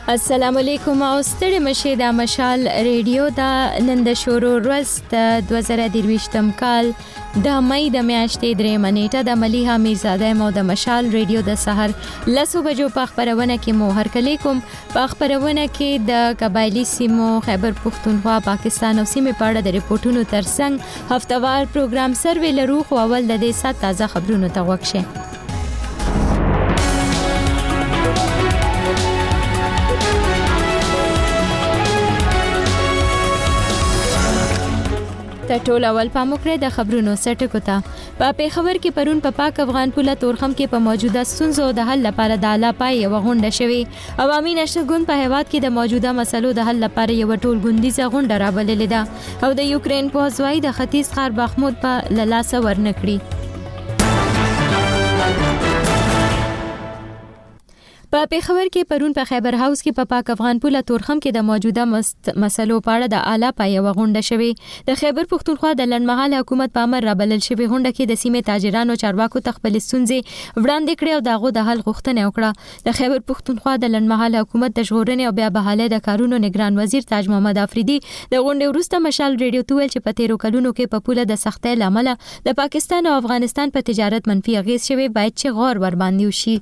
السلام علیکم او ستړي مشه د مشال ریډیو دا نن د شروع ورځ د 2023م کال د مې د میاشتې 3 منېټه د ملیحه میرزاده مو د مشال ریډیو د سحر لسو بجو په خبرونه کې مو هر کلی کوم په خبرونه کې د قبایلی سیمو خیبر پختونخوا پاکستان او سیمې په اړه د ریپورتونو ترڅنګ هفتوار پروګرام سروې لرو خو اول د دې سات تازه خبرونو ته وښه ته ټول اول پاموکره د خبرونو سټکو ته په پیښور کې پرون په پاک افغان پوله تورخم کې په موجوده ستونزو د حل لپاره د اعلی پای یو غونډه شوې عوامي نشرګون په هیواد کې د موجوده مسلو د حل لپاره یو ټولګوندیزه غونډه رابللې ده او د یوکرين په ځوای د ختیځ ښار بخمود په لاسه ورنکړي په پیښور کې پرون په خیبر هاوس کې په پاک افغان پوله تورخم کې د موجوده مسلو په اړه د اعلی پای یو غونډه شوې د خیبر پختونخوا د لنډمهاله حکومت په امر رابلل شوې غونډه کې د سیمې تاجرانو چارواکو تخپل ستونزې وړاندې کړې او دغه د حل غوښتنه وکړه د خیبر پختونخوا د لنډمهاله حکومت د ژغورنې او بیا بحالۍ د کارونو نگران وزیر تاج محمد افریدي د غونډې وروسته مشال ریډیو ته ویل چې په تیرو کلونو کې په پوله د سختۍ لامل د پاکستان او افغانستان په تجارت منفي اغیز شوی باید چې غور ور باندې وشي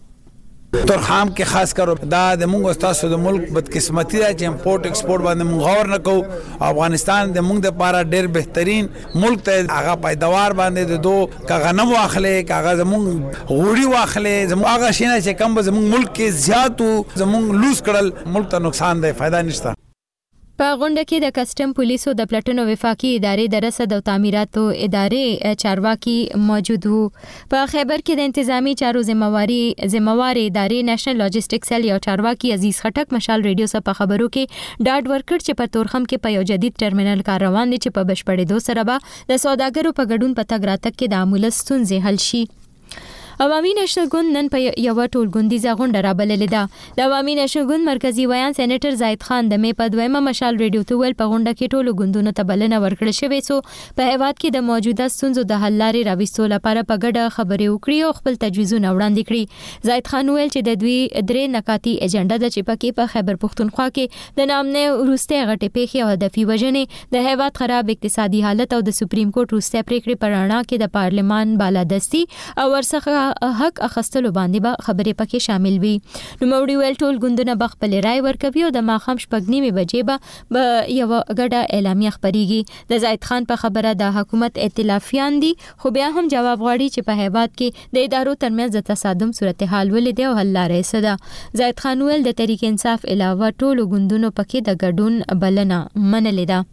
تورخم کې خاص کر دا د مونږ استاد د ملک بدقسمتي ده چې امپورټ ایکسپورټ باندې مونږ غور نه کوو افغانستان د مونږ د لپاره ډېر بهترین ملک ته هغه پیداوار باندې د دوه کغنم واخلې کاغذ مونږ غوړي واخلې زموږ هغه شینه چې کم زموږ ملک کې زیاتو زموږ لوز کړل ملک ته نقصان دی فائدہ نشته په غونډه کې د کسٹم پولیسو د پلټنو وفاقي ادارې د رصد او تعمیراتو ادارې چارواکي موجود وو په خیبر کې د انتظامی چارو ذمہواری ادارې نېشنل لاجستیک سیل یو چارواکي عزیز خټک مشال ریډیو سره په خبرو کې ډاډ ورکړ چې په تورخم کې په یو جدید ټرمینل کار روان دي چې په بشپړېدو سره به د سوداګرو په ګډون په تګ راتګ کې د عموله ستونزې حل شي عوامي نشرګون نن په یو ټولګوندیزه غونډه رابللې ده د عوامي نشرګون مرکزی ویان سېنیټر زاید خان د مې په دویمه مشال ریډیو ته ویل په غونډه کې ټولو ګوندونو ته بلنه ورکړل شوې سو په هیواد کې د موجوده ستونزو د حل لارې راوستلو لپاره په ګډه خبرې وکړي او خپل تجویزونه وړاندې کړي زاید خان ویل چې د دوی درې نکاتی ایجنډا د چپکې په خیبر پختونخوا کې د نامنه روسته غټې پیښې او هدفي وژنې د هیواد خراب اقتصادي حالت او د سپریم کورټ روسته پریکړې پر اړه کې د پارلمان بالادستی او ورڅخه حق اخستلو باندې به خبرې پکې شامل وي نو موري ویل ټول ګوندونه بخپل رائے ورکوي او د ماخام شپږنیمه بجې به یو غډه اعلامیه خبريږي د زاید خان په خبره د حکومت ائتلافیان دي خو بیا هم جواب غواړي چې په هیواد کې د ادارو ترمنځ د تصادم صورتحال ولې او حل لارې سده زاید خان ویل د تحریک انصاف علاوه ټول ګوندونو پکې د ګډون بلنه منلې ده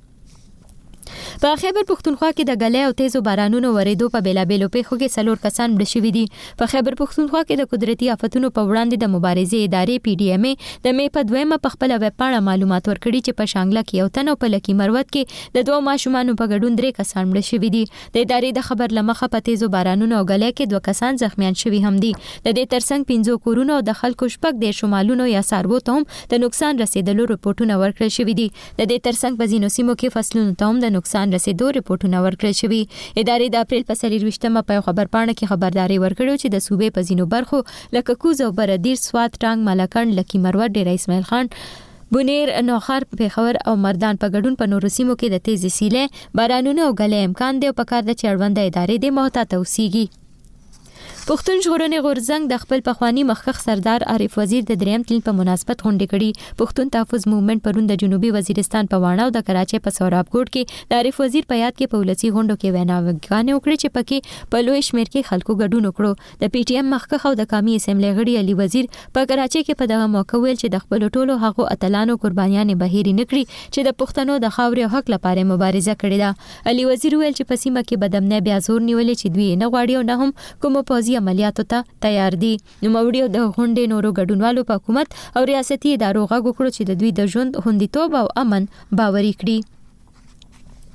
په خیبر پختونخوا کې د غلې او تیزو بارانونو ورېدو په بیلابېلو پیښو کې څلور کسان مړ شوي دي په خیبر پختونخوا کې د قدرتي آفتونو په وړاندې د مبارزې ادارې پی ډی ایم ای د مې په دویمه په خپل ویب پاڼه معلومات ورکړي چې په شانګله کې یو تن او په لکی مروت کې د دوه ماشومان په ګډون درې کسان مړ شوي دي د ادارې د خبر لمخه په تیزو بارانونو او غلې کې دوه کسان زخمیان شوي هم دي د دې ترڅنګ 15 کورونو او د خلکو شپږ د شمالونو یا ساربو ته هم د نقصان رسیدلو رپورټونه ورکړل شوي دي د دې ترڅنګ په ځینو سیمو کې فصلونو ته هم د نقصان رسیدو رپورټونه ورکړل شوي ادارې د اپریل په 23مه په خبر پاڼه کې خبرداري ورکړو چې د صوبې په ځینو برخو لکه کوز او بردیر سوات ټانګ ملکند لکی مروت ډیر اسماعیل خان بونیر نوخر پیښور او مردان په ګډون په نورو سیمو کې د تیزی سیلې بارانونو او غلې امکان دی او په کار د چړوند ادارې د محتاط اوسېږي پښتون ژغورنې غورځنګ د خپل پخوانی مخکښ سردار عارف وزیر د دریم تلین په مناسبت غونډه کړي پښتون تحفظ موومېنټ پرون د جنوبي وزیرستان په واڼه او د کراچۍ په سوراب کوټ کې د عارف وزیر په یاد کې په ولسی غونډو کې ویناوګانې وکړي چې پکې په لوی شمیر کې خلکو ګډون وکړو د پی ټی ایم مخکښ او د قومي اسمبلی غړي علي وزیر په کراچۍ کې په دغه موقع ویل چې د خپل ټولو هغو اتلانو قربانیان بهیري نکړي چې د پښتنو د خاورې حق لپاره مبارزه کړې ده علي وزیر ویل چې په سیمه کې بدامنۍ بیا زور نیولې چې دوی نه غواړي او نه هم کوم پوزي عملیاتو ته تیار دي نو موري د غونډې نورو ګډونوالو په حکومت او ریاستي ادارو غږ وکړو چې د دوی د ژوند خوندیتوب او امن باوري کړي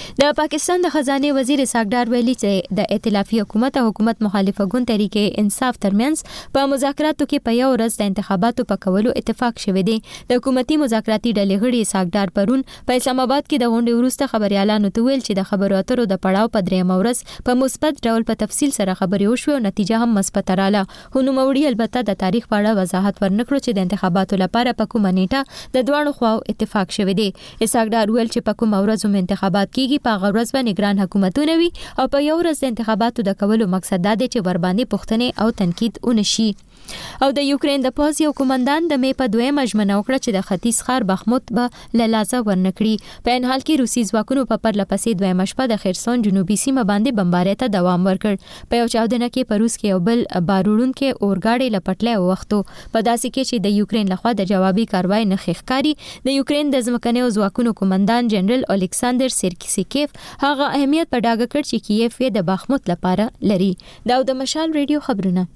د پاکستان د خزانه وزیر اسحاق ویلي چې د ائتلافي حکومت او حکومت مخالفه ګوند تحریک انصاف ترمنځ په مذاکراتو کې په یو ورځ د انتخاباتو په کولو اتفاق شوی دی. د حکومتي مذاکراتي ډلې غړي اسحاق پرون په اسلام آباد کې د غونډې وروسته خبريالانو ته ویل چې د خبرو اترو د پړاو په درېیم ورځ په مثبت ډول په تفصیل سره خبرې وشوې او نتیجه هم مثبت رااله. هنوموړي البته د تاریخ په اړه وضاحت ورنکړو چې د انتخاباتو لپاره په کومه نیټه د دوه خواو اتفاق شوی دی. اسحاق ویل چې په کوم ورځ هم انتخابات کیږي په هغه ورځ به نگران حکومتونه وي او په یو ورځ د انتخاباتو د کولو مقصد دا دی چې ور باندې پوښتنې او تنقید ونشي. او د یوکرين د پوز یو کمانډان د می په دویمه ژمنه وکړه چې د ختیځ ښار بخموت به لازا ورنکړي. په ان حال کې روسي ځواکونو په پرلپسې دویمه شپه د خرسون جنوبي سیمه باندې بمبارۍ ته دوام ورکړ. په یو چاودنه کې په روس کې یو بل باروړونکو اورګاډي لپټلې وختو په داسې کې چې د یوکرين لخوا د جوابي کاروای نه ښکاری. د یوکرين د ځمکنیو ځواکونو کمانډان جنرال الکساندر سیرکیسیکیف هغه اهمیت په ډاګه کړ چې کیف یې د بخموت لپاره لري. دا د مشال ریډیو خبرونه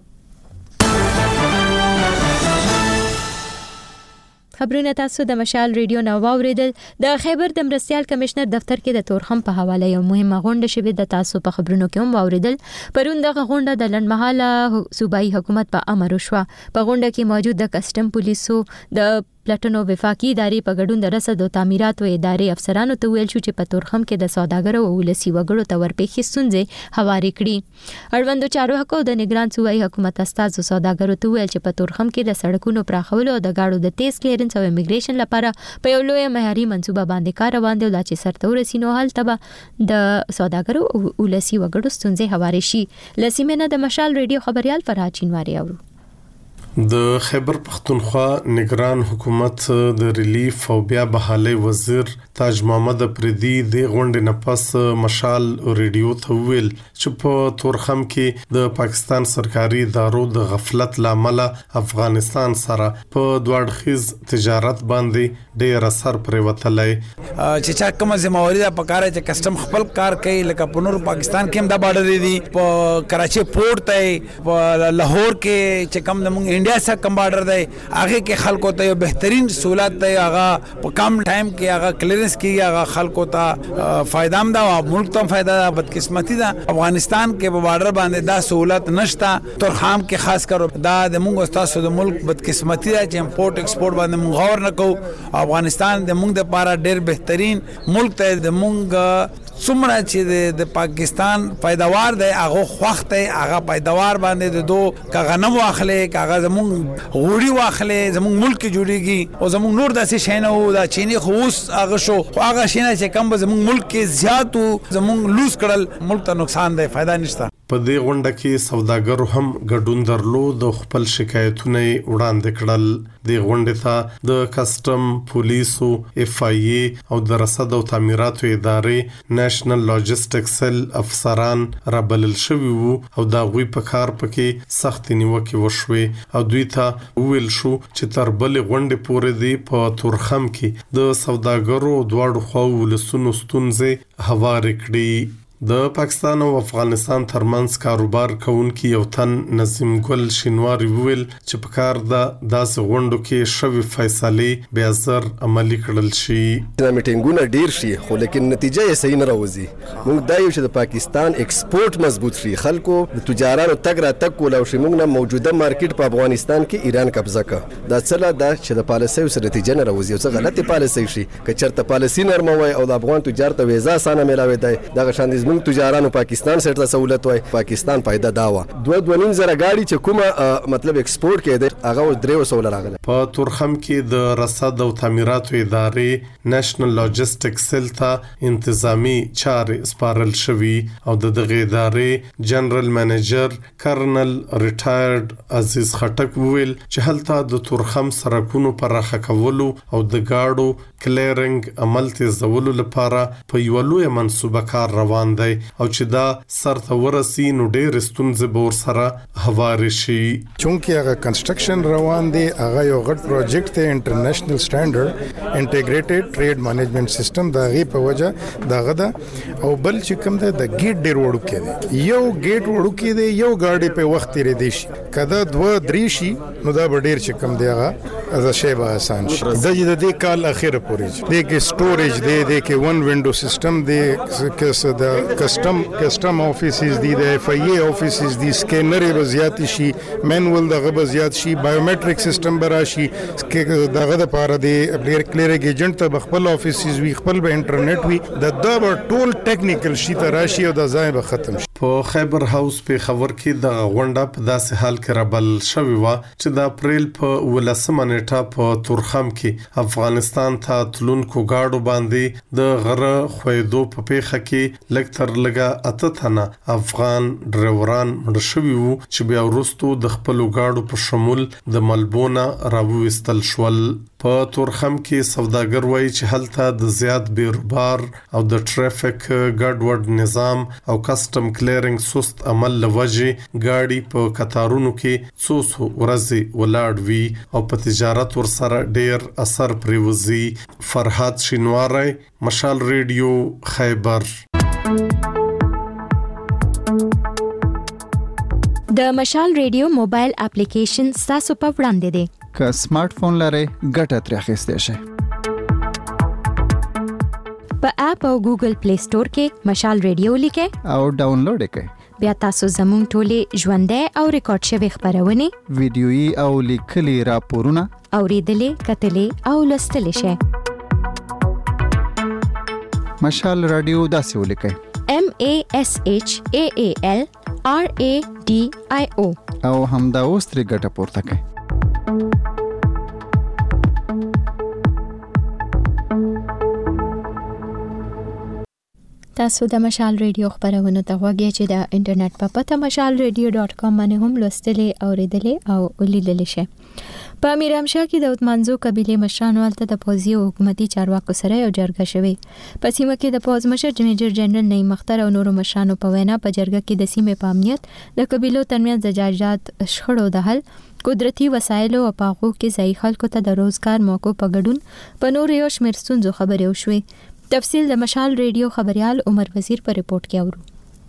تاسو د مشال ریډیو نو واوریدل. د خیبر د مرستيال کمشنر دفتر کې د تورخم په حواله یو مهمه غونډه شوه د تاسو په خبرونو کې هم واوریدل. پرون دغه غونډه د لنډمحاله صوبایي حکومت په امر وشوه. په غونډه کې موجود د کسٹم پولیسو د پلاتونو وفاقي ادارې په ګډون د رسد او تعمیرات او ادارې افسرانو ته ویل شو چې په تورخم کې د سوداګرو او ولسی وګړو ته ورپېښې ستونزې هوارې کړي. اړوندو چارو حق د نگران صوبایي حکومت استاد سوداګرو ته ویل چې په تورخم کې د سړکونو پراخولو او د گاډو د تیز کلیرنس او امیګریشن لپاره په یو لوی معیاري منصوبه باندې کار روان دی او چې سرته ورسینو حل تبه د سوداګرو او ولسی وګړو ستونزې هوارې شي. لسیمنه د مشال ریډیو خبريال فرحات چینواری اورو. د خیبر پختونخوا نگران حکومت د ریلیف او بیا بحالي وزیر تاج محمد پردي د غونډې نه پس مشال ریډیو ته ویل چې په تورخم کې د پاکستان سرکاري ادارو د غفلت لامل افغانستان سره په دوړخیز تجارت باندې ډېر اثر پرې وتلای. چې چا کومه ځمواري ده په کار چې کسٹم خپل کار کوي لکه په نور پاکستان کې هم دا بارډر دي په کراچي پورت ته په لاهور کې چې کم د انډیا سره کم بارډر دی هغه کې خلکو ته یو بهترین سہولت دی هغه په کم ټایم کې هغه کلیرنس کې هغه خلکو ته فائدہ هم دا او ملک ته فائدہ ده. بدقسمتي ده افغانستان کې په بارډر باندې دا سہولت نشته. تورخم کې خاص کر دا د موږ استادو د ملک بدقسمتي ده چې امپورټ ایکسپورټ باندې موږ غور نه کوو. افغانستان د موږ لپاره ډېر بهترین ملک ته د موږ څومره چې د پاکستان پیداوار دی هغه خوخت هغه پیداوار باندې د دوه کغنم واخلې کاغه زمون غوړي واخلې زمون ملک جوړيږي او زمون نور داسې شینه او دا چینی خوس هغه شو هغه شینه چې کم زمون ملک کې زیاتو زمون لوز کړل ملک ته نقصان دی فائدہ نشته. په دې غونډه کې سوداګرو هم ګډون درلود او خپل شکایتونه وړاندې کړل. د غونډې ته د کسٹم پولیسو اف آی ای او د رسد او تعمیراتو ادارې نېشنل لاجستیک سیل افسران رابلل شوي وو او دا غوي په کار پکې سخت نیوکه وشوي او دوی ته ویل شو چې تر بل غونډې پورې دی په تورخم کې د سوداګرو دواړو خواو ولسونو ستونزې هوارې کړي. د پاکستان او افغانستان ترمنځ کاروبار کوونکی یو تن نظیم ګل شینواری ویل چې په کار د داسې غونډو کې شوی فیصله بیا زر عملی کړل شي. دا میټینګونه ډیر شي خو لیکن نتیجه یې صحیح نه راوځي. موږ دا یو چې د پاکستان ایکسپورت مضبوط شي خلکو د تجارانو تګ را تک کول او شي موږ نه موجوده مارکیټ په افغانستان کې ایران قبضه کړ. دا څه دا چې د پالیسي سره نتیجه نه راوځي او څه غلطي پالیسي شي که چرته پالیسي نرموي او د افغان تجارت ویزا اسانه ملاوي دی دا شاندې موږ تجارانو پاکستان سره سہولت وای پاکستان پیدا داوا 2.5 زره گاڑی چې کومه مطلب ایکسپورت کړي هغه 300 راغله. په تورخم کې د رسد او تعمیراتو ادارې نېشنل لاجستیک سیل ته انتظامی چارې سپارل شوی او د دغه ادارې جنرال منیجر کرنل ریټایرډ عزیز خټک ویل چې هلته د تورخم سرکونو پراخه کولو او د گاډو کلیرنګ عمل تیزولو لپاره په یو لوی منصوبه کار روان دی او چې دا سر ته ورسی نو ډېر ستونزې به ورسره هوار شي. چونکه هغه کنسټرکشن روان دی، هغه یو غټ پروجیکټ دی انټرنیشنل سټانډرډ انټیګریټډ ټریډ مینجمنت سیستم دا غي په وجه دغه دا او بل چې کوم دی د گیټ ډیر وړو کې دی، یو گیټ وړو کې دی، یو گاډي په وخت لري دی شي کدا 2-3 شي نو دا ډیر چې کوم دی هغه از شی به آسان شي. د دې کال اخیره پورې دی کې سټوریج دی کې ون وینډو سیستم دی کې د کسٹم افیسز دی د اف ای افیسز دی سکینر به زیات شي، مینوال دغه به زیات شي، بایومټریک سیستم به راشي کې دغه د پاره دی کلیرنګ ایجنټ ته خپل افیسز وی خپل به انټرنیټ وی د دا ټول ټیکنیکل شي ته راشي او د ځای به ختم شي. په خیبر هاوس په خبر کې د غونډه په داسې حال کې رابل شوی و چې د اپریل په 18 نیټه په تورخم کې افغانستان ته تلونکو گاډو باندې د غره خویدو په پیخه کې لکتر لګا اته تنه افغان ډرایوران مړ شوي وو چې بیا وروسته د خپل گاډو په شمول د ملبونه راوويستل شول. په تورخم کې سوداګر وایي چې هلته د زیات بیروبار او د ټریفیک ګډوډ نظام او کسٹم کلیرنګ سست عمل لوجه گاډي په قطارونو کې څو ورځې ولاړ وي او په تجارت ورسره ډیر اثر پریوزي. فرحات شینواری، مشال ریډیو، خیبر. د مشال ریډیو موبایل اپلیکیشن تاسو په وړاندې دی. که سمارټ فون لرئ ګټه ترې اخیستی شئ. په اپ او ګوګل پلی سٹور کې مشال ریډیو لیکئ او ډاونلوډ کړئ. بیا تاسو زموږ ټولې ژوندۍ او ریکارډ شوی خبرونه، ویډیويي او لیکلي راپورونه اوریدلې، کتلې او لوستلې شئ. مشال رادیو داسې ولیکئ: MASHAAL RADIO او همدا اوس ترې ګټه پورته کړئ. تاسو د مشال ریډیو خبرونه ته غوږی چې د انټرنیټ په پته mashalradio.com باندې هم لوستلې، اوریدلې او ولیدلې شئ. په امیر همشاه کې د عثمانزو قبیله مشرانو هلته د پوځي او حکومتي چارواکو سره یو جرګه شوې. په سیمه کې د پوځ مشر میجر جنرال نعیم اختر او نورو مشرانو په وینا په جرګه کې د سیمې په امنیت، د قبیلو ترمنځ د جایداد شخړو د حل، قدرتي وسایلو او پاغو کې ځای خلکو ته د روزګار موقعو په ګډون په نور یو شمېر ستونزو خبرې وشوې. تفصیل د مشال ریډیو خبريال عمر وزیر په ریپورت کې اورو.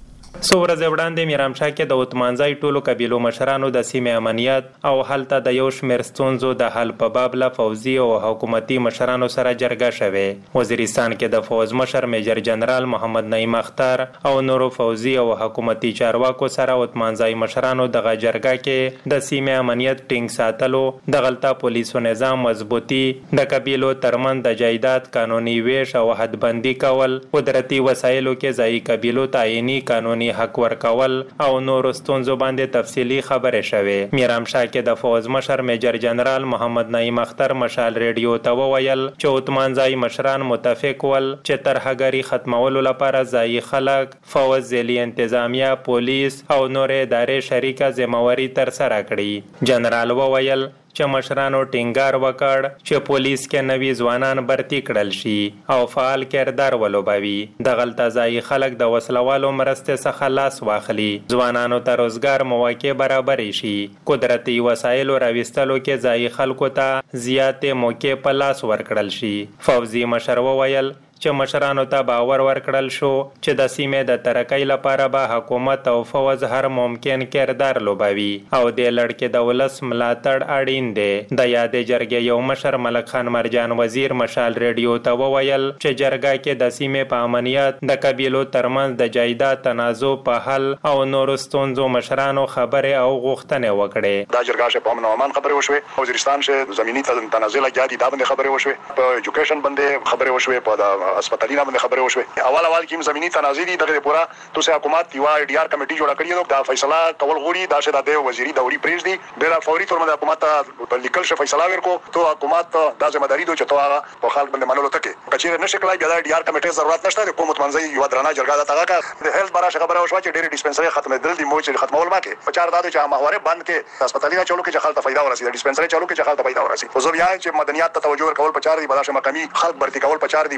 څو ورځې وړاندې میرامشاه کې د عثمانزای ټولو قبیلو مشرانو د سیمې امنیت او هلته د یو شمېر ستونزو د حل په باب له پوځي او حکومتي مشرانو سره جرګه شوې. وزیرستان کې د فوج مشر میجر جنرال محمد نعیم اختر او نورو فوځي او حکومتي چارواکو سره عثمانزای مشرانو دغه جرګه کې د سیمې امنیت ټینګ ساتلو، د غلطه پولیسو نظام مضبوطي، د قبیلو ترمن د جایداد قانوني ویش او حدبندي کول، قدرتي وسایلو کې ځای قبیلو تعیني قانوني حق ورکول او نور ستونزو باندې تفصیلی خبرې شوې. میرامشاه کې د فوج مشر میجر جنرال محمد نعیم اختر مشال ریډیو ته وویل چې عثمانزای مشران متفق ول چې ترهګری ختمولو لپاره ځای خلک، فوج، ځلي انتظامیه، پولیس او نور ادارې شریکه ذمہواری تر سره کړي. جنرال وویل چې مشرانو ټینګار وکړ چې پولیس کې نوي ځوانان برتی کړل شي او فعال کردار ولوبوي، د غلطه ځای خلک د وسلوالو مرستې څخه لاس واخلي، ځوانانو ته روزګار مواقع برابر شي، قدرتي وسایلو راوستلو کې ځای خلکو ته زیاتې موقع په لاس ورکړل شي. فوزي مشر وویل چې مشرانو ته باور ورکړل شو چې د سیمې د ترقۍ لپاره به حکومت او فوج هر ممکن کردار لوبوي او د لړ کې د ولس ملاتړ اړین دی. د یادې جرګې یو مشر ملک خان مرجان وزیر مشال ریډیو ته وویل چې جرګه کې د سیمې په امنیت، د قبیلو ترمنځ د جایداد تنازع په حل او نور ستونزو مشرانو خبرې او غوښتنې وکړې. دا جرګه په امن او امان خبرې وشوې، وزیرستان شه زمینی تنازع لګیا دي، دا باندې خبرې وشوې، په ایجوکیشن باندې خبرې وشوې، په اسپیټالینه باندې خبرې وشوې. اول کې زمینی تنازع دي، دغه پورا توسه حکومت یو ډي آر کمیټي جوړ کړی دا فیصله کول غوړي، دا شه د وزیری دوري پریز دي بلا فوري تور باندې حکومت په لیکل شه فیصله ورکو ته حکومت دا ذمہ داری دوی چې توغه په خلک باندې منلو تکي کچېره نشه کولای دا ډي آر کمیټي ضرورت نشته. حکومت منځي یو درنه جرګه ده تاګه د هیلث براشه خبره وشوه چې ډېری ډیسپنسری ختمه دل دي مو چې ختمول ماکه په چار دادو چې ماهواره بند کې اسپیټالینه چالو کې چې خلک فائدہ ورسي، د ډیسپنسری چالو کې چې خلک فائدہ ورسي. خو زه بیا چې مدنیات ته توجه ورکول په چار دي، بلاشه مقامی خلک برتی کول په چار دي، پولیس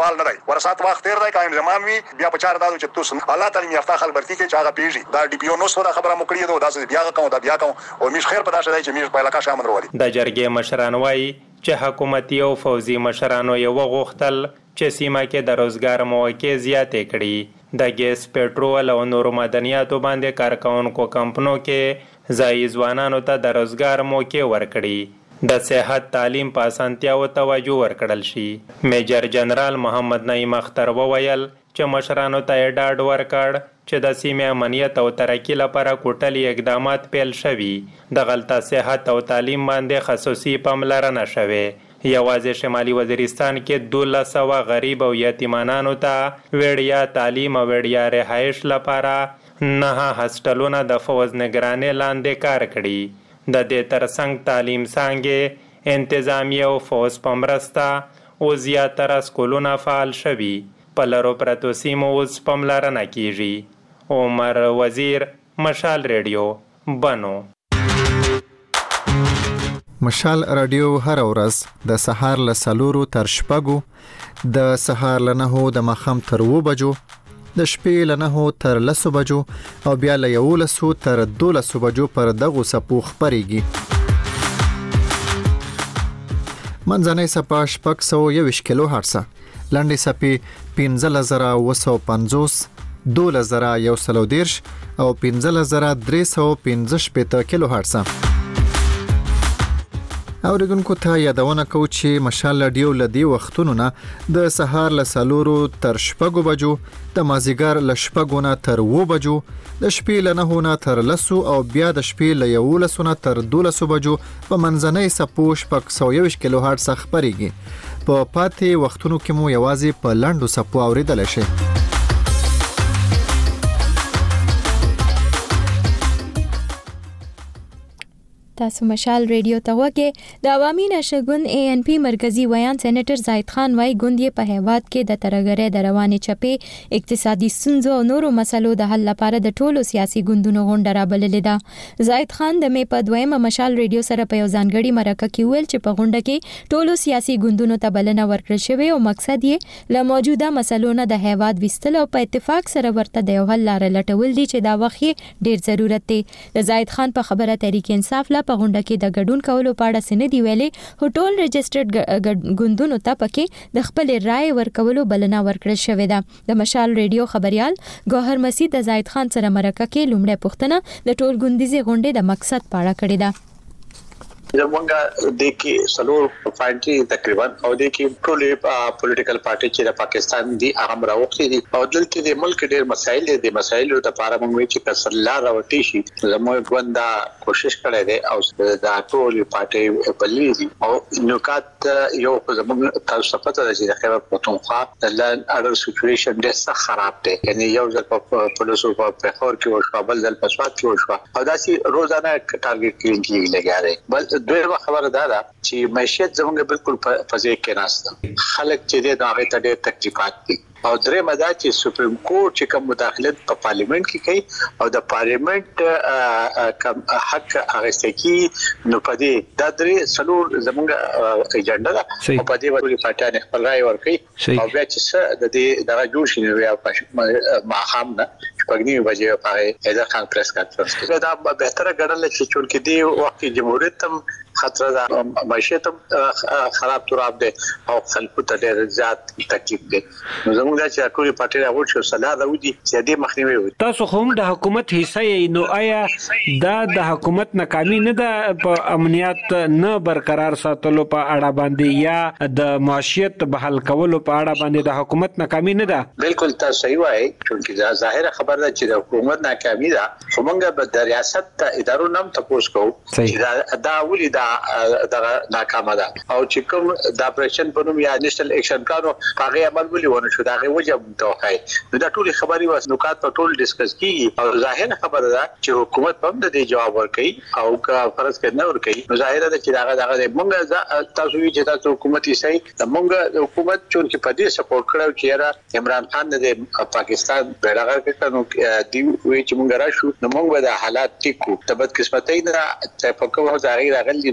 فعال نه دی ورسات وخت تیر دی قائم زمان وی بیا په چار دادو چې توس الله تعالی یافته خلک برتی کې چاغه پیږي دا ډي پی او نو سره خبره مکړی دا داسې بیا کوم دا بیا کوم او میش خیر په داسې دی چې میش په علاقه شامل وروړي د جرګې مشران وایي چې حکومتي او فوزي مشرانو یو غوښتل چې سیمه کې د روزګار مواقع زیاتې کړي د ګیس پېټرول او نورو مدنیاتو باندې کارکونکو کمپنو کې ځایي ځوانانو ته د روزګار موقع ورکړي د صحت تعلیم په اسانتیاو توجه ورکړل شي. میجر جنرال محمد نعیم اختر وویل چې مشرانو ته ډاډ ورکړ چې د سیمې امنیت او ترقی لپاره کوټلي اقدامات پیل شوي د غلطه صحت او تعلیم باندې خصوصي پاملرنه شوه. یوازې شمالي وزیرستان کې 1200 غریب او یتیمانانو ته وړیا تعلیم او وړیا رهایش لپاره 9 هاسټلونه د فوز نگرانۍ لاندې کار کړي. د دې ترڅنګ تعلیم څانګې انتظامیه او فوز په مرسته او زیاتره سکولونه فعال شوي. په لرو پرتو سیمو اوس پاملرنه کیږي. عمر وزیر، مشال ریډیو، بنو. مشال رادیو هر ورځ د سهار له 4 تر 6 د سهار له 9 د ماښام تر 2 بجو د شپې له 9 تر 10 بجو او بیا له 11 تر 12 بجو پر دغه سپو خبريږي. منځنۍ سپا 621 کیلو هرتز، لنډې سپې 15950، 2110 او 15315 کیلو هرتز. اوریدونکو ته یادونه کوم چې مشال رادیو لدی وختونو نه د سهار له 4 تر 6 بجو، د مازیګر له 6 نه تر 2 بجو، د شپې له 9 نه تر 10 او بیا د شپې له 11 نه تر 12 بجو په منځنۍ سپو 621 کیلو هرتز خبريږي. په پاتې وختونو کې مو یوازې په لاندو سپو اوریدل شي. تاسو مشال ریډیو ته وګورئ. د عوامي نشګون ANP مرکزی ویان سېنیټر زاید خان وايي ګوند په هیواد کې د ترګرې د روانې چپې اقتصادي ستونزو او نورو مسلو د حل لپاره د ټولو سیاسي ګوندونو غونډه رابللې ده. زاید خان د مې په 2 مشال ریډیو سره په یو ځانګړي مرکه کې ویل چې په غونډه کې ټولو سیاسي ګوندونو ته بلنه ورکړل شوې او مقصد یې له موجوده مسلو نه د هیواد وستل او په اتفاق سره ورته د یو حل لار لټول دي چې دا وخت ډیر ضرورت دی. د زاید خان په خبره تحریک انصاف په غونډه کې د ګډون کولو په اړه سند دی ویلي هټول رجسټرډ ګوندونو ته پکې د خپل رائے ورکولو بلنه ورکړل شوې ده. د مشال ریډیو خبريال ګوهر مسعود د زاید خان سره مرکه کې لومړی پوښتنه د ټول ګوندیزي غونډې د مقصد په اړه کړې ده. زمونږ د کې سلور پارټي تقریبا او د کې ټول پولیټیکل پارټي چې د پاکستان دی هغه راوخلي دي او دلته د ملک ډېر مسایل دي. د مسایلو لپاره موږ چې کسرلا راوټی شي زموږ غونډه کوشش کړې ده او د ټول پارټي بلې دي او نوکات یو زموږ تاسو پته ده چې د خیبر پختونخوا د لند اډر سچويشن ډېر سخت خراب دی. یعنی یو ځل په پولیسو په پخور کې وشو، بل ځل په سواد کې وشو او داسې روزانه ټارګټ کیږي لګیاره. بل دویمه خبره ده چې معیشت زموږ بالکل په ځای کې ناشته، خلک چې د هغه ته ډېر تکلیفات دي او درې مدا چې سپریم کورټ چې کوم مداخلت په پارلیمنت کې کوي او د پارلیمنت کوم حق اغسته کی نو پدې د درې سلور زموږ ایجنډا ده او پدې ورته پټانه خپل راي ورکړي او بیا چې د دې دغه جوړ شي نو بیا ما هم نه پګنی وجه په هدا خان پریس کانفرنس کې دا به تر غړل چې چون کې دی وخت جمهوریت هم خطر ده، معیشت خراب تراب ده او خلکو ته ډېر زیات تکلیف ده. نو زموږ د چاکوري پټي راوړ شو صلاح راوړي چې دې مخنیوي وي. تاسو هم د حکومت حصہ یې، نو آیا دا د حکومت ناکامي نه ده په امنیت نه برقرار ساتلو په اړه باندې یا د معیشت بحال کولو په اړه باندې د حکومت ناکامي نه ده؟ بالکل تاسو صحیح وایي، چونکه دا ظاهره خبر ده چې د حکومت ناکامي ده. همغه به د ریاست ادارو نام تاسو کو چې دا ولې دا ناکامه ده او چې کوم د اپریشن په نوم یا نېشنل اکشن کارو هغه عمل ولې ونه شو، دا هغه وجه توخای. نو دا ټول خبري واس نکات په ټول ډیسکس کیږي او ظاهر خبره ده چې حکومت هم د دې جواب ورکړي او که فرض کړه نه ورکړي نو ظاهر ده چې دا موږ تاسو چې تاسو حکومت یې صحیح موږ حکومت چون کې په دې سپورټ کړو چې عمران خان د پاکستان بیرغ کړو دی وی چې موږ راشو نو موږ به د حالات ټیکو تبد قسمتۍ نه په کومه ځای راغلي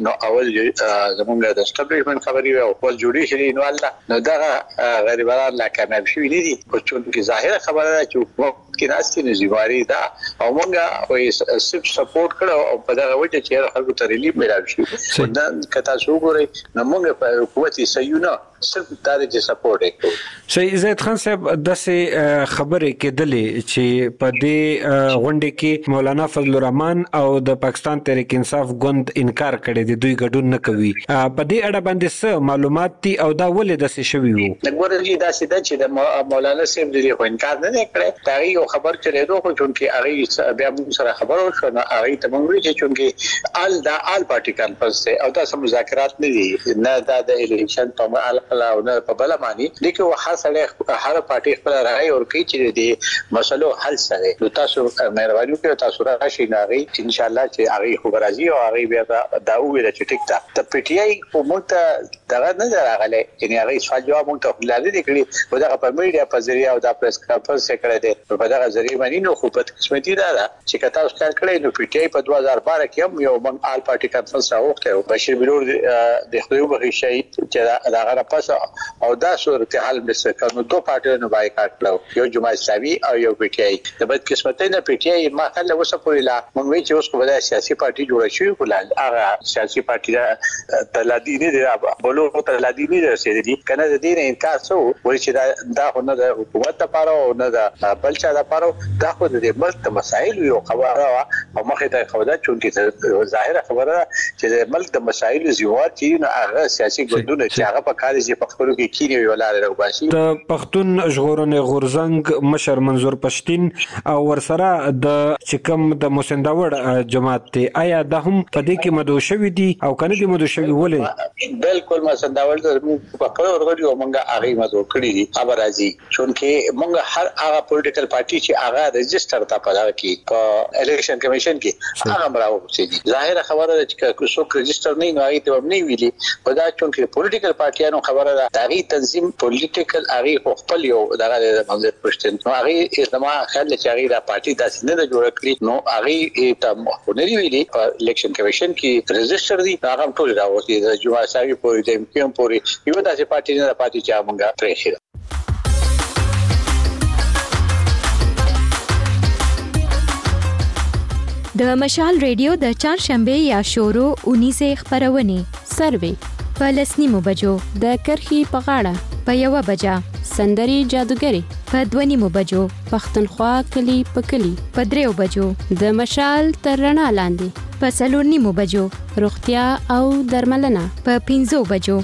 نو اول زمونږ د اسټابلیشمنت خبري او ول جوډیشري نو الله نو دا غریبانو لا کامیاب شوی دي او چې ظاهره خبره ده چې کې ناسي نزيواري دا او مونږه وې سب سپورټ کړو او په دا وجه چې خلکو ته ریلیف ملایي شي دا کتا شو ګوري نو مونږ په قوت سيونه صرف دا د سپورټ وکړو شي عزت خان صاحب داسې خبرې کېدلې چې په دې غونډه کې مولانا فضل الرحمن او د پاکستان تحریک انصاف ګوند انکار کړی دی دوی ګډون نه کوي په دې اړه باندې څه معلومات دي او دا ولې داسې شوی وو وګورئ دا څه چې د مولانا صاحب دی خو انکار نه کړی تاغي یو خبر چره دوه چې هغه بیا موږ سره خبرو شو نو هغه ته موږ ویل چې آل پارټي کانفرنس او دا سم مذاکرات نه دي نه دا د الیکشن په اړه او نه په بل معنی لیکن هر سړی هر پارټي خپل رائے ورکړي چې د مسلو حل سره نو تاسو مهرباني وکړئ تاسو راشي ناغي ان شاء الله چې هغه خبر راځي او هغه بیا دا ویل چې ټیک ده ته پی ټی آی په موږ دا نه راغله یعنی هغه سوال جواب موږ ته لاندې کړی او دا په میډیا په ذریعہ او دا پریس کانفرنس کړی دی په دا ذریعہ باندې نو خو په قسمتي دا چې کتا اوس کار کړی نو پی ټی آی په 2012 کې هم یو موږ آل پارټي کانفرنس راوخته بشیر بلور د خدای په شي چې دا غره پس او دا صورتحال مصر کنو دو پارټیو نه بایکاټ کړو یو جماعت اسلامي او یو پی ټی آی د بد قسمت نه پی ټی آی ما خل وسه پورې لا مونږ وی چې اوس کو بده سیاسي پارټي جوړه شوی ولال هغه سیاسي پارټي تلادي نه دی بولو تلادي نه رسېدي کنه د دې نه انکار سو وایي چې دا نه د حکومت لپاره او نه د بل چا لپاره دا خو د ملک مسایل یو خبره او مخه ته خبره چې ظاهره خبره چې د ملک د مسایل زیوات چې نه هغه سیاسي ګوندونه چې هغه په کار کې په خپل کې کینی ولاله راوباسي د پښتون ژغورنې غورزنګ مشر منظور پښتين او ورسره د چکم د موسنداوړ جماعت ته آیا د هم په دې کې مدوشوي دي او کنه دې مدوشوي ولې بالکل موسنداوړ د په خپل ورغړي او مونږه هغه مدو کړی دي خبر راځي چونکه مونږ هر هغه پولیټیکل پارټي چې هغه رجستر تا پلا کې په الیکشن کمیشن کې هغه براو چې ظاهر خبره ده چې څوک رجستر نه نوایي ته نه ویلي په دا چونکه پولیټیکل پارټیانو خبره ده تاریخ تنظیم پولیټیکل هغه خپل یو دغه د منځ پښتون نو هغه زما خل چې هغه د پارټي داسې نه جوړ کړی نو هغه ته نه ویلي الیکشن کمیشن کې رجستر دي هغه ټول راوځي د جمعه ساوي پورې د امکان پورې یو داسې پارټي نه پاتې چې موږ پرېښه د مشال ریډیو د چهارشنبه یا شورو 19 خبرونه سروي په 10:00 بجو د کرخي په غاړه په 1 بجا سندري جادوګري په 2:00 بجو پښتونخوا کلی په کلی په 3 بجو د مشال ترنا لاندې په 4:00 بجو روغتیا او درملنه په 5 بجو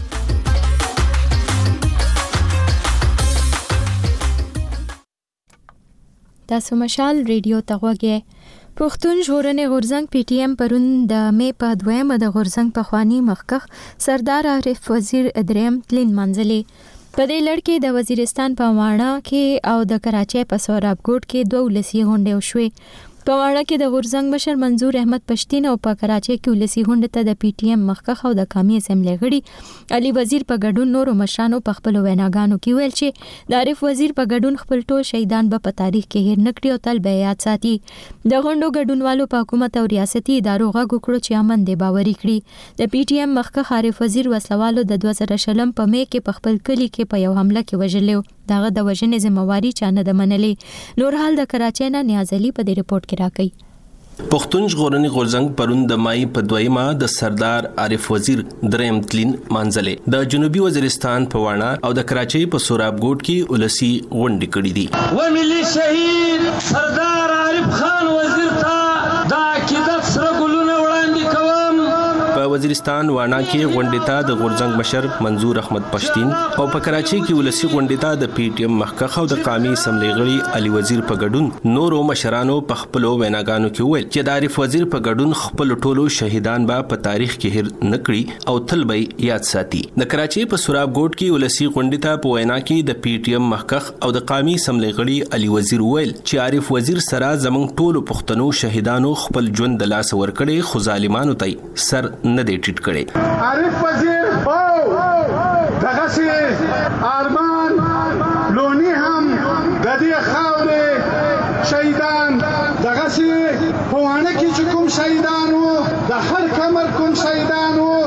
تاسو مشال ریډیو ته غوږی پښتون ژغورنې غورزنګ پی ټی ایم پرون د می په 2 د غورزنګ په خوانی مخکخ سردار عارف وزیر دریم تلین منځلي په دې لړ کې د وزیرستان په واڼه کې او د کراچۍ په سوراب ګوټ کې 2 ولسی غونډې وشوې په واڼه کې د غورزنګ مشر منظور احمد پښتين او په کراچۍ کې ولسی غونډه ته د پی ټی ایم مخکخ او د قومي اسمبلی غړي علي وزیر په ګډون نورو مشرانو په خپل ویناګانو کې ویل چې د عارف وزیر په ګډون خپل ټول شهیدان به په تاریخ کې هیر نکړي او تل به یاد ساتي د غونډو ګډونوالو په حکومت او ریاستي ادارو غږ وکړو چې امن دی باوري کړي د پی ټی ایم مخکخ عارف وزیر وسلوالو د 2000 په می کې په خپل کلی کې په یو حمله کې وژلو دغه د وژنې ذمہواری چا نه د منلې نور حال د کراچۍ نه نیاز علي په دې ریپورت کې راکړي پښتون ژغورنې غورزنګ پرون د مای په 2 د سردار عارف وزیر دریم تلین منځله د جنوبي وزیرستان په واڼه او د کراچۍ په سوراب ګوټ کې ولسی غونډې کړې دي و ملي شهید سردار عارف خان وزیر ته د عقیدت سره ګلونه وړاندې کوم په وزیرستان واڼه کې غونډې ته د غورزنګ مشر منظور احمد پښتين او په کراچۍ کې ولسی غونډې ته د پی ټی ایم مخکخ او د قومي اسمبلی غړي علي وزیر په ګډون نورو مشرانو په خپل ویناګانو کې ویل چې د عارف وزیر په ګډون خپل ټولو شهیدان به په تاریخ کې هیر نکړي او تل به یاد ساتي د کراچۍ په سوراب ګوټ کې ولسی غونډې ته په وینا کې د پی ټی ایم مخکخ او د قومي اسمبلی غړي علي وزیر ویل چې عارف وزیر سره زمنګ ټولو پښتنو شهیدانو خپل ژوند د لاس ورکړي خو ظالمانو ته سر نه دی ټیټ کړي عارف وزیر دغه سي ارمان لونی هم د دې خاورې شهیدان دغه سي په واڼه کې کوم شهیدان وو د هر کمر کوم شهیدان وو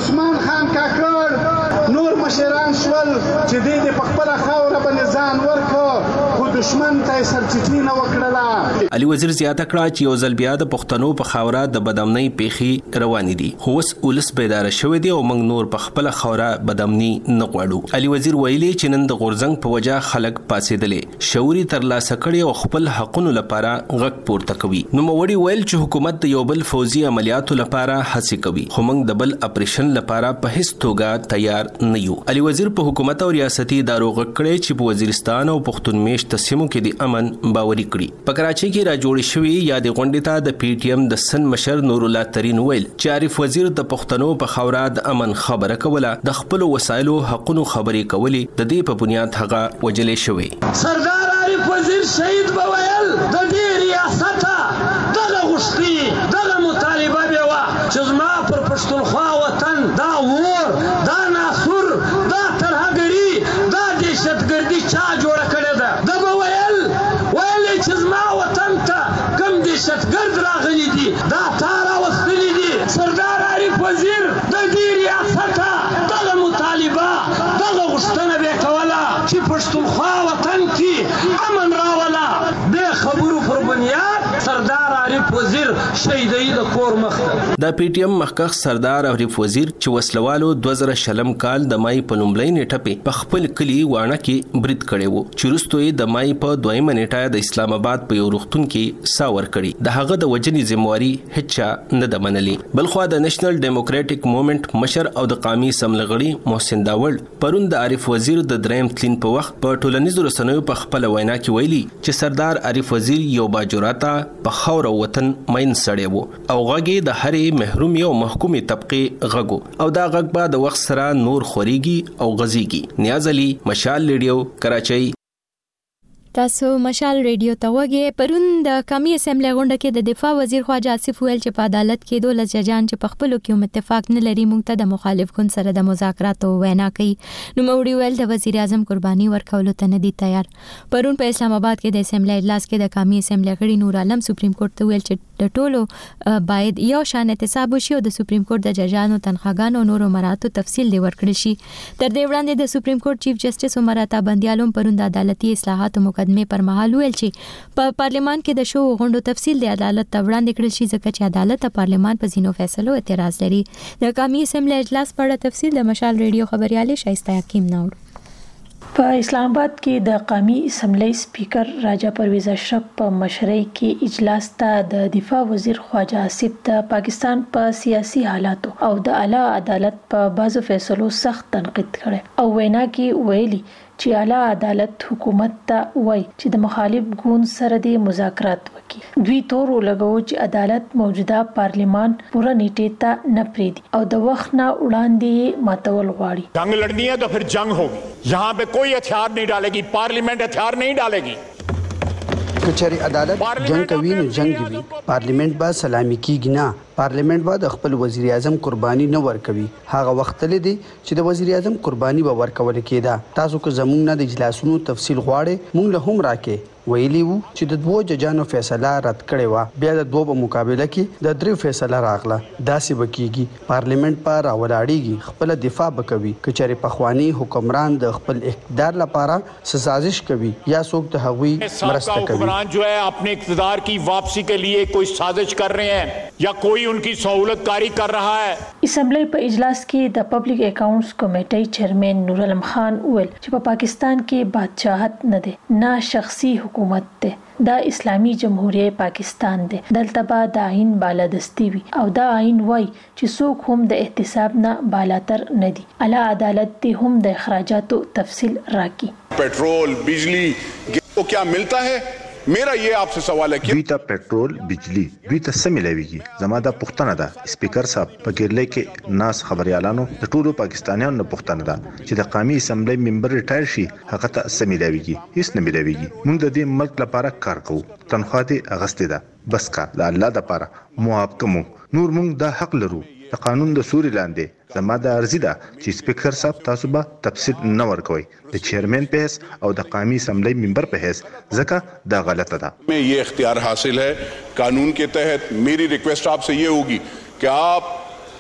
عثمان خان کاکړ نور مشران شول چې دې د خپل خاور باندې ځان ورکړ خو دشمن ته سرچینه نه وکړه. علي وزیر زیاته کړه چې یو ځل بیا د پښتنو په خاوره د بدامنۍ پیخي روانې دي، خو اوس ولس بیدار شوی دی او موږ نور په خپل خاوره بدامنۍ نه غواړو. علي وزیر ویلي چې نن د غورځنګ په وجه خلک پاسېدلې، شعوري ترلاسه کړي او خپل حقونو لپاره غږ پورته کوي. نو موړي ویل چې حکومت د یو بل فوزي عملیاتو لپاره هڅې کوي، خو موږ د بل اپریشن لپاره په هیڅ توګه تیار نه یو. علي وزیر په حکومت او ریاستي ادارو غږ کړی چې په وزیرستان او پښتون میشت سیمو کې د امن باوري کړي. په کراچۍ کې را جوړ شوی یادې غونډې ته د پی ټی ایم د سن مشر نور الله ترین ویل چې عارف وزیر د پښتنو په خاوره د امن خبره کوله، د خپل وسایلو حقونو خبرې کولې، د دې په بنیاد هغه وجلې شوی. سردار عارف وزیر شهید بویل د دې ریاست دغه غشتي دغه مطالبه به وا چې زما پر پښتونخوا وطن دا ور دا ناسور دا ترهګری دا دهشتګردي چا جوړ کړی ده. د بویل چې زما وطن ته کم دهشتګرد راغلي دي دا تارا وستلي دي. سردار عارف وزیر د دې ریاست دغه مطالبه دغه غوښتنه به کوله چې پښتونخوا وطن کې امن راوله. د خبرو پر بنیاد سردار عارف وزیر شهیدی د کور مخته. د پی ټی ایم مخکښ سردار عارف وزیر چې وسلوالو 2000 کال د مای په لومړۍ نیټه په خپل کلی وانه کې برید کړی وو چې وروسته یې د مای په 2مه نیټه د اسلام آباد په یو روغتون کې ساور کړی. د هغه د وجنې ذمہواری هیڅ نه د منلي. بلخوا د نېشنل ډیموکراټک موومېنټ مشر او د قومي سملغړي محسن داوړ پرون د عارف وزیر د دریم تلین په وخت په ټولنیزو رسنیو په خپل وینا کې ویلي چې سردار عارف وزیر یو باجوراته په خاور او وطن مین سړی وو او غږی د هرې محرومي او محکومي طبقه غږو او دا غږ به د وخت سره نور خوريږي او غزيږي. نیاز علي، مشال ریډیو، کراچۍ. تاسو مشال ریډیو ته وګورئ. پرون د قومي اسمبلی غونډه کې د دفاع وزیر خواجه آصف ویل چې په عدالت کې 12 ججان چې په خپلو کې اتفاق نه لري موږ ته د مخالف ګوند سره د مذاکراتو وینا کوي. نو موړي ویل د وزیر اعظم قرباني ورکولو ته نه دي تیار. پرون په اسلام آباد کې د اسمبلی اجلاس کې د قومي اسمبلی غړي نور عالم سپریم کورټ ته ویل چې د ټولو باید یو شان احتساب وشي او د سپریم کورټ د ججانو تنخواګانو او نورو مراتو تفصیل دی ورکړل شي. تر دې وړاندې د سپریم کورټ چیف جسټس عمر عطا بندیالوم پرون د عدالتي اصلاحاتو مقدمه پر مهال ویل چې په پارلیمان کې د شو غونډو تفصیل د عدالت ته وړاندې کړل شي ځکه چې عدالت د پارلیمان په ځینو فیصلو اعتراض لري. د قومي اسمبلی اجلاس په اړه تفصیل د مشال ریډیو خبريالې شایسته حکیم نور. په اسلام آباد کې د قومي اسمبلی سپیکر راجا پرویز اشرف په مشرۍ کې اجلاس ته د دفاع وزیر خواجه آصف د پاکستان په سیاسي حالاتو او د اعلی عدالت په بعضو فیصلو سخت تنقید کړي او وینا کې ویلي چې اعلی عدالت حکومت ته وایي چې د مخالف ګوند سره د مذاکرات وکړي. دوی تور لګو چې عدالت موجوده پارلیمان پوره نیټه ته نه پریدي او د وخت نه وړاندې ماتول غواړي. جنگ لڑنی ہے تو پھر جنگ ہوگی. یہاں پہ کوئی ہتھیار نہیں ڈالے گی، پارلیمنٹ ہتھیار نہیں ڈالے گی. کچري عدالت جنگ کوي نو جنگ وي، پارلیمنت با سلامي کیږي نه. پارلیمنت با د خپل وزیر اعظم قرباني نه ورکوي. هغه وخت لدی چې د وزیر اعظم قرباني به ورکول کېده. تاسو که زموږ نه د اجلاسونو تفصیل غواړئ مونږ له هم راکې. ویلی وو چې د 2 ججانو فیصله رد کړې و، بیا د 2 په مقابله کې د 3 فیصله راغله. داسې بکیږي پارلیمنت پر راولاړیږي، خپل دفاع وکوي. کچري پخوانی حکمران د خپل اقتدار لپاره سازش کوي یا څوک ته هغوی مرسته کوي. حکمران جو ہے اپنے اقتدار کی واپسی کے لیے کوئی سازش کر رہے ہیں یا کوئی ان کی سہولت کاری کر رہا ہے. اسمبلی په اجلاس کې د پبلک اکاؤنٹس کمیټې چیرمن نور علم خان ویل چې په پاکستان کې بادشاہت نه ده نه شخصي حکومت ده. دا اسلامی جمهوریت پاکستان دی. دلته به د آئین بالادستی وي او دا آئین وای چې څوک هم د احتساب نه بالاتر نه دي. اعلی عدالت ته هم د اخراجاتو تفصیل راکړي. पेट्रोल बिजली को क्या मिलता है मेरा ये आपसे सवाल है कि دوی ته پېټرول بجلی دوی ته څه ملويږي. زما دا پوښتنه ده سپیکر صاحب په ګرلې کې ناس خبريالانو د ټولو پاکستانیانو نه پوښتنه ده چې د قومي اسمبلی ممبر ریټایر شي هغه ته څه ملويږي. هیڅ نه ملويږي. موږ د دې ملک لپاره کار کوو، تنخواه دې اغستې ده، بس کا د الله لپاره معاف کوم. نور موږ دا حق لرو د قانون د سوري لاندې. زما د ارزي ده چې سپیکر صاحب تاسو به تفصیل نه ورکوي د چیرمن په حیث او د قومي اسمبلی ممبر په حیث، ځکه دا غلطه ده. میں یہ اختیار حاصل ہے قانون کے تحت. میری ریکویسٹ آپ سے یہ ہوگی کہ آپ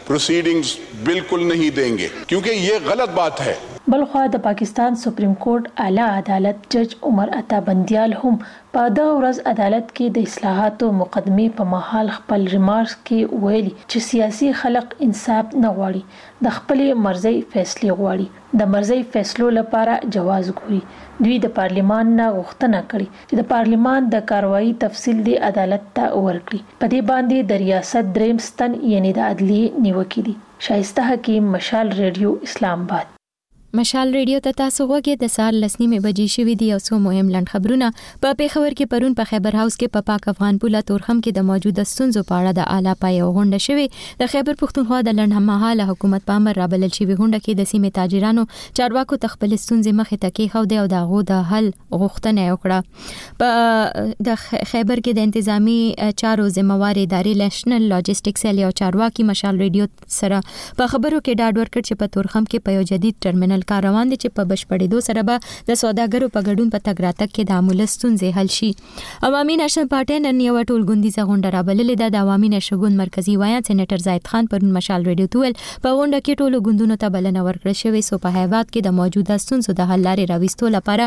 प्रोसीडिंग्स बिल्कुल नहीं देंगे क्योंकि ये गलत बात है। بلخوا د پاکستان سپریم کورټ اعلی عدالت جج عمر عطا بندیال هم په دغه ورځ عدالت کې د اصلاحاتو مقدمې په مهال خپل ریمارکس کې ویلي چې سیاسي خلق انصاف نه غواړي، د خپل مرزي فیصله غواړي، د مرزي فیصلو لپاره جواز ګوري. دوی د پارلیمان نه غوښتنه کړې چې د پارلیمان د کاروایی تفصیل دی عدالت ته ورکړي. په دې باندې د ریاست دریم ستن یعنی د عدلیې نیوکې دي. شایسته حکیم، مشال ریډیو، اسلام آباد. مشال ریډیو ته تاسو غوږی د سار لسنیمه بجې شوې دي او څو مهم لند خبرونه په پیښور کې پرون په خیبر هاوس کې په پاک افغان پوله تورخم کې د موجوده ستونزو په اړه د اعلی پای غونډه شوې. د خیبر پښتونخوا د لنډمهاله حکومت په امر رابلل شوې غونډه کې د سیمې تاجرانو چارواکو تخپل ستونزې مخې ته کېښودې او دغه د حل غوښتنه وکړه. په د خیبر کې د انتظامی چارو ذمہوار ادارې نېشنل لاجستیک سیل او چارواکي مشال ریډیو سره په خبرو کې ډاډ ورکړ چې په تورخم کې په یو جدید ټرمینل کار روان دي چې په بشپړېدو سره به د سوداګرو په ګډون په تګ راتګ کې د عامله ستونزې حل شي. عوامي نشن پارټي نن یو ټولګوندیزه غونډه رابللې ده. د عوامي نشن ګوند مرکزی وایي سېنیټر زاید خان پرون مشال ریډیو تول په غونډه کې ټولو ګوندونو ته بلنه ورکړه شوې سو په هیواد کې د موجوده ستونزو د حل لارې راوستو لپاره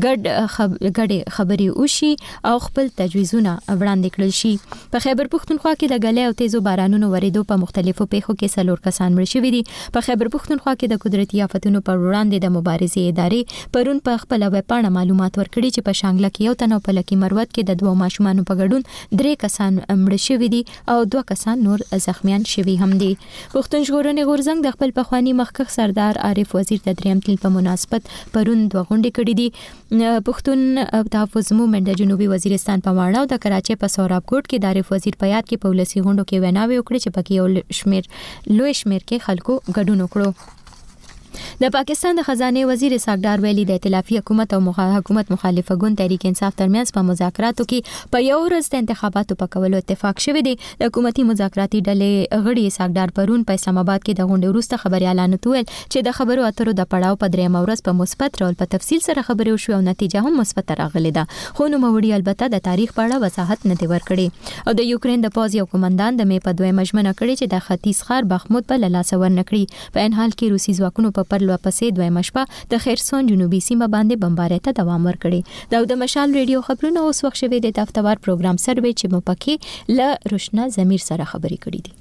ګډ خبري وشي او خپل تجویزونه وړاندې کړل شي. په خیبر پښتونخوا کې د غلې او تیزو بارانونو ورېدو په مختلفو پیښو کې څلور کسان مړ شوي دي. په خیبر پښتونخوا کې د قدرتي آفتونو پر وړاندې د مبارزې ادارې پرون په خپل ویبپاڼه معلومات ورکړي چې په شانګله کې یو تن او په لکی مروت کې د دوه ماشومانو په ګډون 3 کسان مړ شوي دي او 2 کسان نور زخمیان شوي هم دي. پښتون ژغورنې غورځنګ د خپل پخوانی مخکښ سردار عارف وزیر د دریم تل په مناسبت پرون 2 غونډې کړې دي. پښتون تحفظ مومنت د جنوبي وزیرستان په واړه او د کراچۍ په سوراب کوټ کې د عارف وزیر په یاد کې په ولسی غونډو کې ویناوي وکړي چې پکې یو لوی شمیر کې خلکو ګډون وکړو. د پاکستان د خزانه وزیر اسحاق ډار ویلي د ائتلافي حکومت او حکومت مخالفه ګوند تحریک انصاف ترمنځ په مذاکراتو کې په یو ورځ د انتخاباتو په کولو اتفاق شوی دی. د حکومتي مذاکراتي ډلې غړي اسحاق ډار پرون په اسلام آباد کې د غونډې وروسته خبريالانو ته ویل چې د خبرو اترو د پړاو په درېم ورځ په مثبت ډول په تفصیل سره خبرې وشو او نتیجه هم مثبت راغله ده. خو نو موړي البته د تاریخ په اړه وضاحت نه دی ورکړي او د یوکرين د پوز یو کمانډان د مې په دوه مجمنه کړي چې د ختیځ خار بخمود په لاس ور نکړي. په ان حال کې روسي ځواکونو په پرلو پسې دوه مشپه د خیرسون جنوبي سیمه باندې بمبارۍ ته دوام ورکړي. د مشال ریډیو خبرونه اوس وخت شوه د هفتوار پروګرام سروي چې مو پکې ل روشنا ضمیر سره خبرې کړې دي.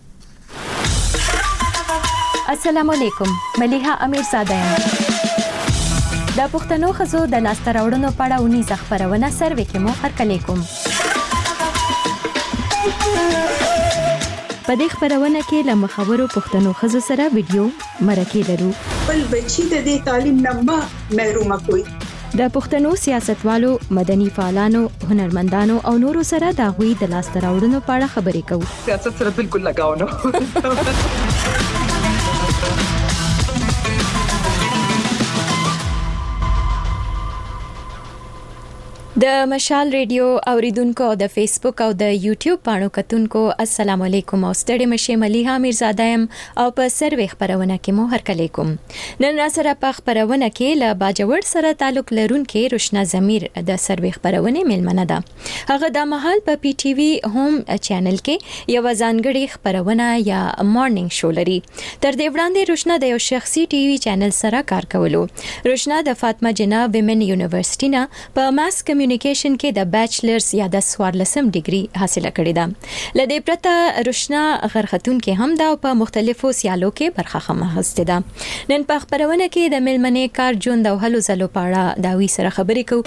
السلام علیکم، ملیحه امیرزاده یم. د پښتنو خزو د لاسته راوړنو په اړه ونی خبرونه سروي کې مو هرکلی کوم. په دې خبرونه کې له مخاورو پښتنو خزو سره ویډیو مرکه لرو. بل بچی د دې تعلیم نه محروم کوي. د پښتنو سیاستوالو، مدني فعالانو، هنرمندانو او نورو سره د غوي د لاسته راوړنو په اړه خبرې کوو. سیاست سره بالکل لگاو نه. د مشال ریډیو اوریدونکو او د فیسبوک او د یوټیوب پاڼو کتونکو السلام علیکم او ستړي مشه ملیحه امیرزاده یم او په سروي خبرونه کې مو هرکلی کوم. نن را سره په خبرونه کې له باجوړ سره تعلق لرونکي روشنا ضمیر د سروي خبرونه ملمنه ده. هغه د محل په پی ټی وی هوم چینل کې یو ځانګړي خبرونه یا مارنینګ شو لري. تر دې وړاندې روشنا د یو شخصي ټي وی چینل سره کار کولو. روشنا د فاطمه جنہ ویمن یونیورسيټي نه په ماس کمیونیکیشن کې د بیچلرز یا د 14 ډیګري حاصله کړې ده. لدې پرته روشنا غرختون کې هم دا په مختلفو سیالو کې برخه اخیستې ده. نن په خبرونه کې د ملمنې کار ژوند او هلو ځلو په اړه دا وی سره خبرې کوو.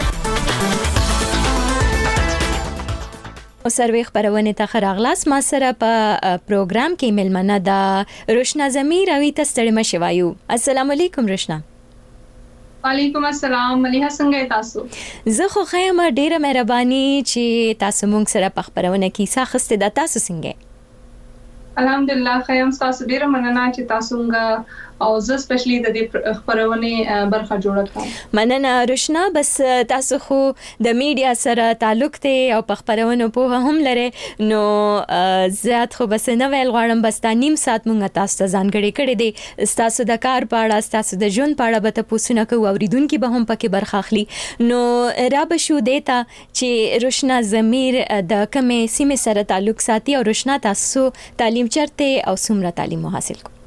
او سروي خبرونه ته خراغلاس ما سره په پروګرام کې ملمنه ده روشنا ضمیر او تستړی مشوایو. السلام علیکم روشنا. وعلیکم السلام، ملیحه څنګه تاسو؟ زه خو خیمه ډیره مهرباني چې تاسو مونږ سره په خبرونه کې ساخسته د تاسو څنګه؟ الحمدلله خیم تاسو ډیره مننه چې تاسو موږ او زه سپیشلی د دې خبرونه برخه جوړه کړم. مننه روشنا. بس تاسو خو د میډیا سره تعلق ته او په خبرونو په هم لري نو زیات خو بس نه ویل غواړم بس تا نیم ساعت مونږ تاسو ته ځانګړي کړی دی تاسو د کار په اړه تاسو د ژوند په اړه به تاسو نه کوو اوریدونکو به هم پکې برخه اخلي. نو را به شو دیتا چې روشنا زمیر د کومې سیمې سره تعلق ساتي او روشنا تاسو تعلیم چرته او څومره تعلیم حاصل کو؟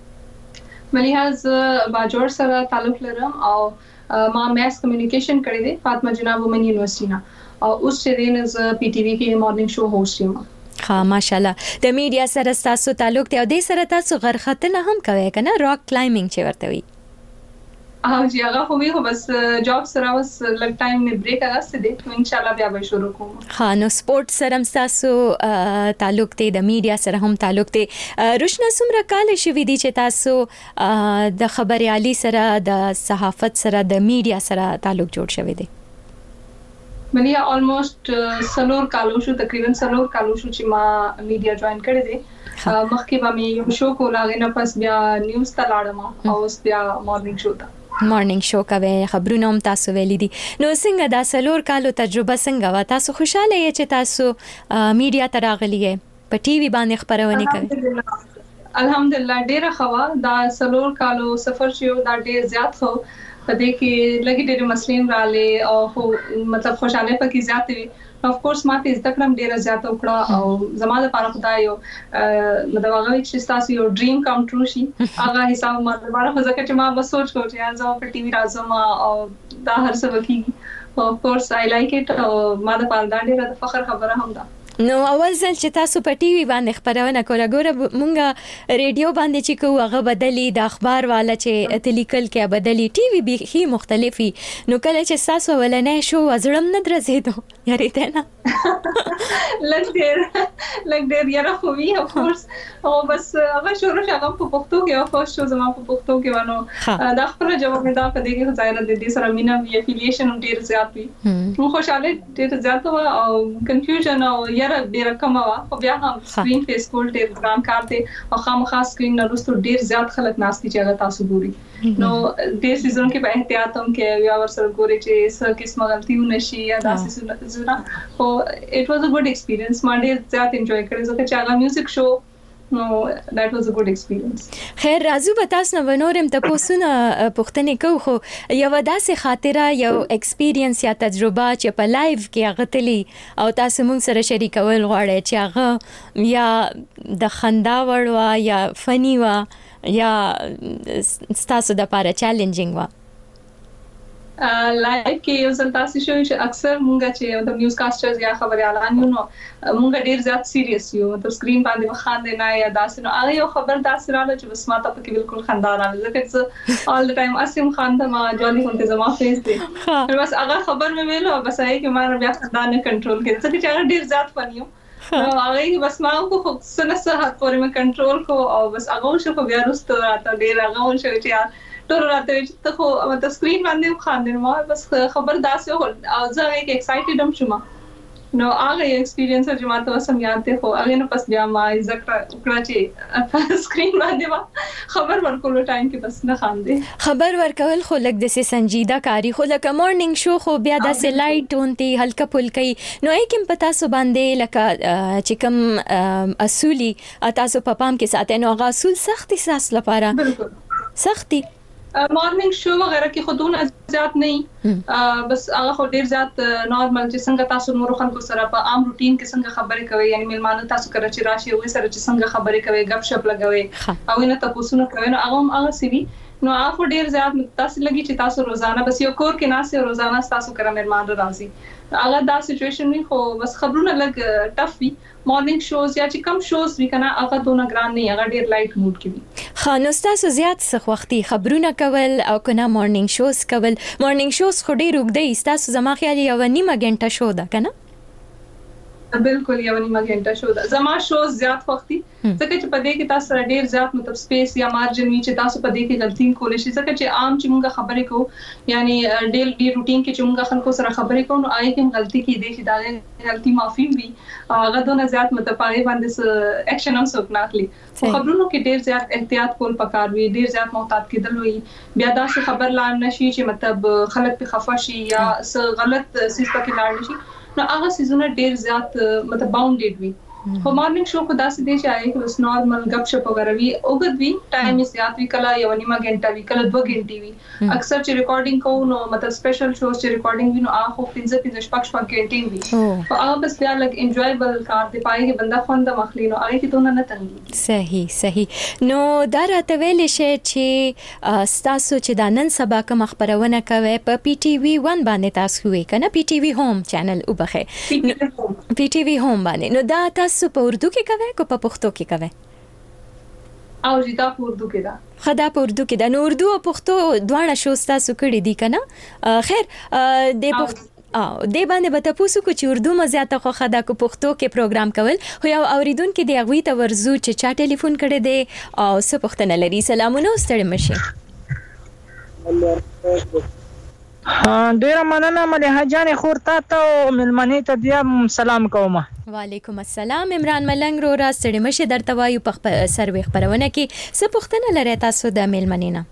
ملیحاز باجوړ سره تعلق لرم او ما میس کمیونیکیشن کړی دی فاطمه جناب وومن یونیورسيټي نه او اوس چې دین ز پی ټی وی کې مارنینګ شو هوست یم. ها ماشاءالله. د میډیا سره تاسو تعلق ته او د سره تاسو غرختنه هم کوي کنه راک کلایمبینګ چې ورته وي. جی هغه خو به بس جاب سره اوس لږ ټایم می بریک راځي دي ان شاء الله بیا به شروع کوم. ها نو سپورت سره تاسو تعلق ته د میډیا سره هم تعلق ته روشنا څومره کال شوی دی چې تاسو د خبريالي سره د صحافت سره د میډیا سره تعلق جوړ شوی دی؟ ملیا almost سلور کالو شو تقریبا سلور کالو شو چې ما میډیا جوائن کړی دی. مخکې به مې یو شو کولاغه نه پس بیا نیوز ته لاړم او اوس بیا مارنینګ شو ته مارنینګ شو کوي خبرونه هم تاسو ویلي دي. نو څنګه دا سلور کالو تجربه څنګه و تاسو خوشاله یې چې تاسو میډیا ته راغلی یې په ټي وي باندې خبرونه کوي؟ الحمدلله ډیره خوا دا سلور کالو سفر شو دا ډیر زیات خو پدې کې لګي ډېر مسلې رااله او خو مطلب خوشاله پکې زیات وي. اف کورس ما ته زده کړم ډیره زیات وکړه او زماده لپاره خدای یو مطلب هغه چې تاسو یو ډریم کم ټرو شي هغه حساب ما لپاره خو ځکه چې ما بس سوچ کوم چې زه په ټي وي راځم او دا هر څه وکړي او اف کورس آی لایک اټ او ما لپاره دا ډیره د فخر خبره هم ده. نو اول ځل چې تاسو په ټي وي باندې خبرونه کوله ګوره مونږه ریډیو باندې چې کوو هغه بدلی د اخبار والا چې تلیکل کې بدلی ټي وي به مختلفي نو کله چې تاسو ولنه شو وزړم نه درځېدو یاري ته نه لګ ډېر یاره خو وی اف کورس او بس هغه شروع شغم په پښتو کې او فرست شو زما په پښتو کې ونه دا خپل جواب دا په دې کې ځای نه د دې سره مینا وی افیلیشن ډېر زیات وی نو خوشاله ډېر زیات او کنفیوژن او ډیر کم وا خو بیا هم سکرین فیس کول ډیر ګران کار دی او خامخا سکرین نه رسو ډیر زیات خلک ناشتي چې هغه تاسو ګوري نو دې سيزون کې په احتیاط هم کې یا ور سره ګوري چې څه قسمه غلطیونه شي یا داسې زونه او it was a good experience ما ډیر زیات انجوای کړی ځکه چې هغه میوزیک شو No, that was a good experience. خیر راځو به تاسو نو ونورم ته پوښتنه پوښتنه کوو خو یو داسې خاطره یو ایکسپیرینس یا تجربه چې په لایو کې هغه تلی او تاسو موږ سره شریکول غواړئ چې هغه یا د خندا وړ یا فنی وا یا تاسو د لپاره چیلنجینګ وا لایو کې یو ځل تاسو شوي چې اکثر مونږ چې د نیوز کاسټرز یا خبريالان یو نو مونږ ډیر زیات سیریس یو مطلب سکرین باندې وخاندې نه یا داسې نو هغه یو خبر داسې رااله چې بس ما ته پکې بالکل خندا رااله ځکه all the time اسیم خاندم جالي هونته زما فیس دی بس هغه خبر مې ویلو بس هغه کې ما بیا خندا نه کنټرول کړ ځکه چې هغه ډیر زیات فنیو هغه بس ما کو سنه سره هات پورې مې کنټرول کو او بس هغه شو بیا رسته راته ډیر هغه شو چې ټول راته چې خو مطلب سکرین باندې خاندم ما بس خبر داسې او زه هیڅ ایکسایټډ هم شوم نو هغه ایکسپیرینس چې ما ته سم یاد دی خو هغه نو پس بیا ما ذکر وکړه چې سکرین باندې خبر ورکول ټایم کې بس نه خاندې خبر ورکول خو لګ د سنجیده کاری خو لکه مارنینګ شو خو بیا د لایټ اونتي هلکه پلکې نو یې په تاسو باندې لکه چې کوم اصولي تاسو په پام کې ساتئ نو هغه اصول سختي ساس لپاره سختي مارنینګ شو وغیرہ کې خودونه زیات نه بس هغه خو ډیر زیات نارمل چې څنګه تاسو نور خلکو سره په عام روټین کې څنګه خبرې کوي یعنی مېلمانه تاسو کړه چې راشي وې سره چې څنګه خبرې کوي غب شپ لګوي او نه تاسو نه کوي نو هغه سوي نو هغه ډیر زیات تاسو لګي چې تاسو روزانه بس یو کور کې ناسه روزانه تاسو کړه مېلمان راځي هغه دا سچويشن وي خو بس خبرونه لګ ټف وي مارنینګ شوز یا چې کم شوز وی کنه هغه دونه ګران نه هغه ډیر لایټ موډ کې وي خانو تاسو زیات څه وختي خبرونه کول او کنه مارنینګ شوز کول مارنینګ شوز خو ډیر وګدې تاسو زما خیال یو نیمه غنټه شو ده کنه بالکل یو نیمه غنټه شو دا زما شو زیات وختي ځکه چې په دې کې تاسو ډېر زیات مطلب سپیس یا مارجن وی چې تاسو په دې کې غلطي کولې شي ځکه چې عام چې موږ خبرې کوو یعنی ډیلی روټین کې چې موږ خلکو سره خبرې کوو نو آی کوم غلطي کې دي چې دا غلطي معافي وي هغه دونه زیات مطلب پاره باندې اکشن هم څوک نه اخلي خبرونو کې ډېر زیات احتیاط کول پکار وي ډېر زیات محتاط کېدل وي بیا دا څه خبر لاړ نشي چې مطلب خلک په خفه شي یا څه غلط سیس پکې لاړ نشي نو هغه سيزونه ډېر زیات مطلب باونډډ وي خو مارنینګ شو کو داسې دی چې آی کې بس نارمل غپ شپ وغیرہ وی اوګد وی ټایم یې زیات وی کله یو نیمه غنټه وی کله 2 غنټې وی اکثر چې ریکارډینګ کوو نو مطلب سپیشل شوز چې ریکارډینګ وی نو هغه 15 شپږ غنټې وی او هغه بس بیا لګ انجوایبل کار دی پای کې بندا خوند مخلي نو هغه کې دونه نه تنګي صحیح نو دا راته ویل شي چې تاسو چې د نن سبا کوم خبرونه کوي په پی ټی وی 1 باندې تاسو وی کنه پی ټی وی هوم چینل وبخه پی ټی وی هوم باندې نو دا تاسو په اردو کې کوي کو په پښتو کې کوي او جدا په اردو کې دا خدا په اردو کې دا نو اردو او پښتو دواړه شو تاسو کړی دي کنه خیر د پښتو دې باندې به تاسو کو چې اردو مزياته خو خدا کو پښتو کې پروګرام کول خو یو اوریدونکو دی غوي ته ورزو چې چا ټلیفون کړي دی او څه پښتنه لري سلامونه ستړي مشه ډیر مننه مليحه جان خور ته ملمنې ته بیا سلام کوم وعلیکم السلام عمران ملنګ رو را ستړي مشه درته وایو په سروي خبرونه کې څه پښتنه لري تاسو د ملمنې نه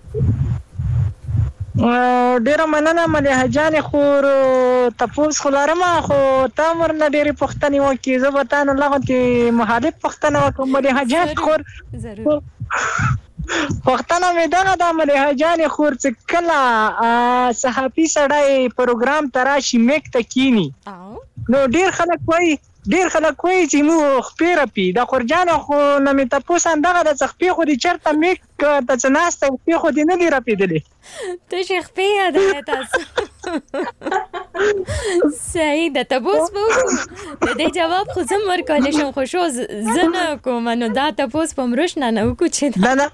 ډیر مننه مليحه جان خور تاسو خلارم خو تامر نه ډیر پښتني وکي زه به تاسو لغه کې مخالف پښتنه وکم مليحه جان خور ضرور پښتنه مې دا د مليحه جان خور څخه کلا صحافي سړی پروګرام تراشي میک تکینی نو ډیر خلک وایي چې مو خپيره پی دا خورجان خو نه مې تاسو اندغه د څخپي خو دي چرته میک ته څناسته خپي خو دي نه دی راپیدلې ته شخپي ده تاسو صحیح ده تاسو په دې جواب خو زم ورکول شم خو شو زنه کوم نو دا تاسو په مرشنه نه وکړي نه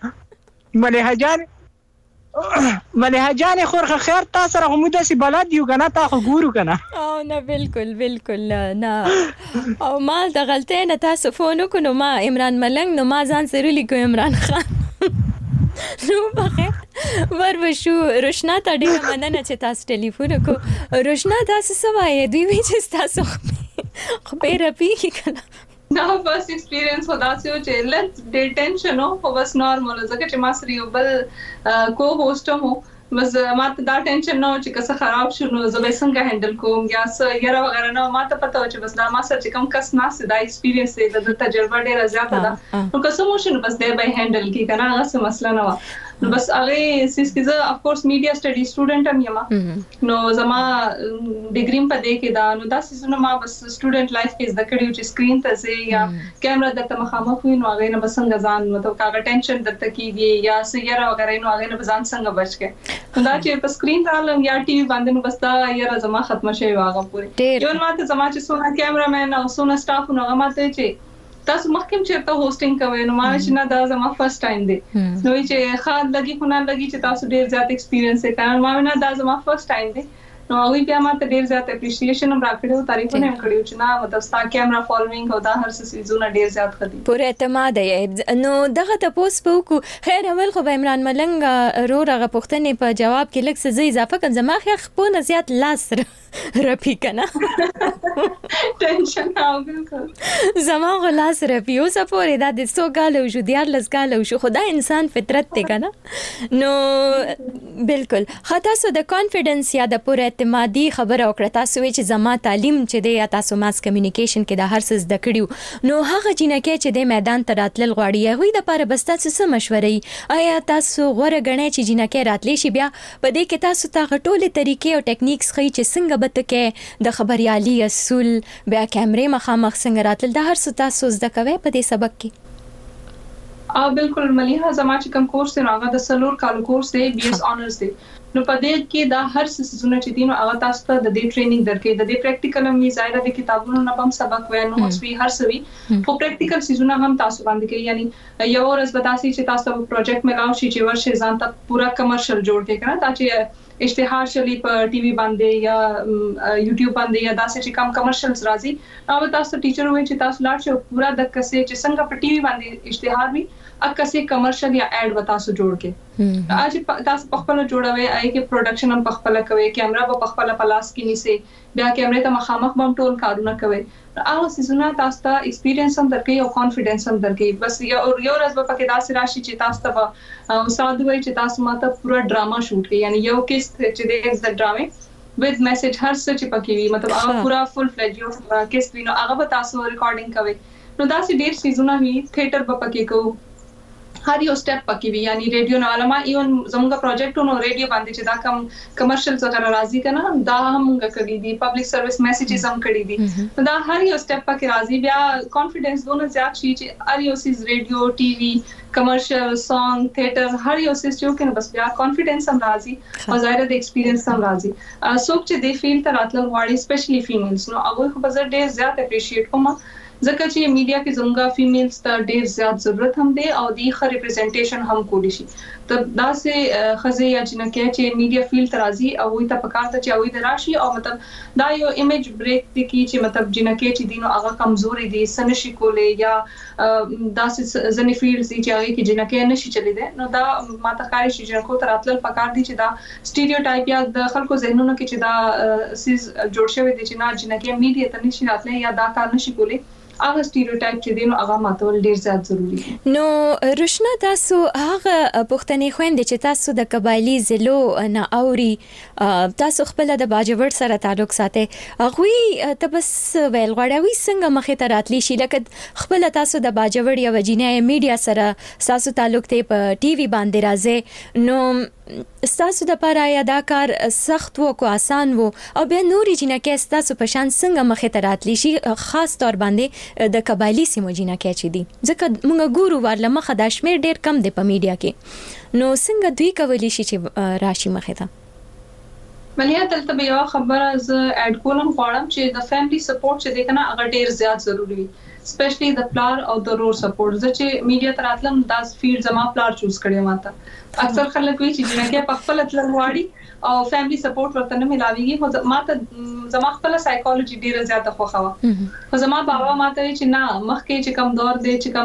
مليحه جان خور خیر تاسو سره هم د سی بلد یو کنه تاسو ګورو کنه او نه بالکل نه او ما د غلطۍ نه تاسو فون وکړو ما عمران ملنګ نو ما ځان سره لیکو عمران خان نو بخیر ورشو روشنا ته ډیره مننه چې تاسو ټلیفون وکړو روشنا تاسو سوای دوی چې تاسو خو پیره پی کنه دا فرست ایکسپیرینس خدا سه چې لټ ډې ټینشن او بس نارمل ځکه چې ما سره یو بل کو هوست مو بس ما ته دا ټینشن نو چې کس خراب شونه زه به څنګه هندل کوم یا څه یره وغیرہ نو ما ته پته و چې بس دا ما سره چې کم کس نه سي دا ایکسپیرینس دی د تجربه ډیره زیاته ده نو کسه مو شنو بس دی به هندل کی کنه هغه څه مسله نه و بس هغه سیس کې زه اف کورس میډیا سټډي سټوډنټ ام یم نو زما ډیګری په دې کې دا نو دا سيزونه ما بس سټوډنټ لایف کې د کړیو چې سکرین ته سي یا کیمرا د مخامخ وي نو هغه نه بس څنګه ځان مطلب کاغه ټینشن درته کیږي یا سیاره وغیرہ نو هغه نه ځان څنګه بچ کې دا چې په سکرین رالم یا ټي وي باندې نو بس دا یاره زما ختمه شي واغه پوری یو ماته زما چې سونه کیمرامین او سونه سټاف نو هغه ماته چې تاسو مخکې چیرته هوسټینګ کوئ نو ما چې نه دا زما فرست ټایم دی نو چې خاص لګي خو نه لګي چې تاسو ډیر زیات ایکسپیرینس یې کړل ما نه دا زما فرست ټایم دی نو هغه بیا ما ته ډیر زیات اپریشیشن هم راکړو تعریفونه هم کړیو چې نه مطلب ستا کیمرا فالوینګ او دا هر څه سيزونه ډیر زیات خدي پوره اعتماد یې نو دغه تاسو په کو خیر اول خو عمران ملنګ رو رغه پښتنې په جواب کې لکه څه اضافه کړم زما خو نه زیات لاس رپی کنه ټینشن او بالکل زما غلاس رپی او سپورې دا د سو غالو جو دیار لزګالو شو خدای انسان فطرت ته کنه نو بالکل خاطر سو د کانفیډنس یا د پوره اعتمادي خبره وکړه تاسو چې زما تعلیم چې دی یا تاسو ماس کمیونیکیشن کې د هر څه زده کړیو نو هغه جنکه چې د میدان ته راتلل غواړي هغه د لپاره بس تاسو څه مشورې آیا تاسو غوړه غنئ چې جنکه راتلی شي بیا په دې کې تاسو ته غټولې طریقې او ټیکنیکس خي چې څنګه به کې د خبريالي اصول بیا کیمرې مخامخ څنګه راتل د هر څه تاسو زده کوي په دې سبق کې بالکل مليحه زما چې کوم کورس دی هغه د سلور کالو کورس دی بي اس آنرز دی نو په دې کې دا هر څه سيزونه چې دي نو هغه تاسو ته د دې ټریننګ درکې د دې پریکټیکل هم ظاهر د کتابونو نه هم سبق وینو اوس وی هر څه وی خو پریکټیکل سيزونه هم تاسو باندې کې یعنی یو ورځ به تاسو چې تاسو پروجیکټ ملاو شي چې ورشه ځان ته پورا کمرشل جوړ کې کړه چې اشتهار شلی په ټي وي باندې یا یوټیوب باندې یا داسې چې کم کمرشلز راځي نو تاسو ټیچر وای چې تاسو لاړ شئ پورا د کسې چې څنګه په ټي وي باندې اشتهار وي اکه سي کمرشل یا اډ وتا سو جوړ کې اج تاسو په خپل جوړوي آی کې پروډکشن هم په خپل کوي کیمرا په خپل پلاس کې نیسي بیا کیمرې ته مخامخ بم ټول کارونه کوي هغه سيزونه تاسو ته ایکسپیرینس هم درکې او کانفیډنس هم درکې بس یو ورځ په کې داسې راشي چې تاسو ته استاد وایي چې تاسو ماته پورا ډراما شوټ کړئ یعنی یو کیس چې د ډرامې with message هر څه چې پکې وي مطلب هغه پورا فل فلیج یو کیس وینو هغه به تاسو ریکارډینګ کوي نو دا سي ډیر سيزونه وي تھیټر په پکې کو هر یو سټپ پکې وی یعنی ریډیو نو علما ایون زموږه پروجیکټ نو ریډیو باندې چې دا کم کمرشلز وغیرہ راځي کنه دا همغه کړی دي پبلک سرویس میسیجز هم کړی دي دا هر یو سټپ پکې راځي بیا کانفیډنس دونه زیات شي چې هر یو سیز ریډیو ټي وي کمرشل سانګ تھیټر هر یو سیز چې کنه بس بیا کانفیډنس هم راځي او ظاهر د ایکسپیرینس هم راځي څوک چې د فیلډ ته راتلل غواړي سپیشلی فیمیلز نو هغه خو په ډېر زیات اپریشیټ کوم ځکه چې میډیا کې زموږه فیمیلز ته ډېر زیات ضرورت هم دی او د ښه ریپرزنټیشن هم کولی شي ته دا سه خزه یا جنکه چې میډیا فیلډ راځي او وي ته پکارته چې وي دراشي او مطلب دا یو ایمیج بریک دی چې مطلب جنکه چې دینو هغه کمزوري دي سنشي کولې یا دا سه ځنې فیلډز چې هغه کې جنکه نشي چلی دي نو دا ماته کاری شي جنکو تر اتل پکار دي چې دا سټیریوټایپ یا د خلکو ذهنونو کې چې دا سیز جوړ شوی دي چې نه جنکه میډیا ته نشي راتلې یا دا کار نشي کولې هغه سټیریوټایپ چې دینو هغه ماتول ډیر زیات ضروری نو روشنا تاسو هغه پښتنې خويندې چې تاسو د قبایلی ضلعو نه اوري تاسو خپل د باجوړ سره تعلق ساتي هغه ته بس ویل غواړي څنګه مخې ته راتلی شي لکه خپل تاسو د باجوړ یا وجینه میډیا سره تاسو تعلق ته په ټي وي باندې راځي نو تاسو د پاره یا دا کار سخت وو کو آسان وو او بیا نوري جنکه تاسو په شان څنګه مخې ته راتلی شي خاص تور باندې د قبایلی سیمو جنکه چي دي ځکه موږ ګورو ورله مخه د شمیر ډیر کم دی په میډیا کې نو څنګه دوی کولی شي چې راشي مخې ته ملیا دلته به یو خبره ز اډ کولم غواړم چې د فیملی سپورټ چې دی کنه هغه ډیر زیات ضروری وي سپیشلی د پلار او د رور سپورټ چې میډیا تر اتلم 10 فیلډ زما پلار چوز کړی ماته اکثر خلک وی چې جنکه په خپل اتل غواړي او فیملی سپورټ ورته نه ملاويږي ماته زما خپل سایکالوجي ډیره زیاته خوخه و زما بابا ماته چې نه مخکې چې کم دور دی چې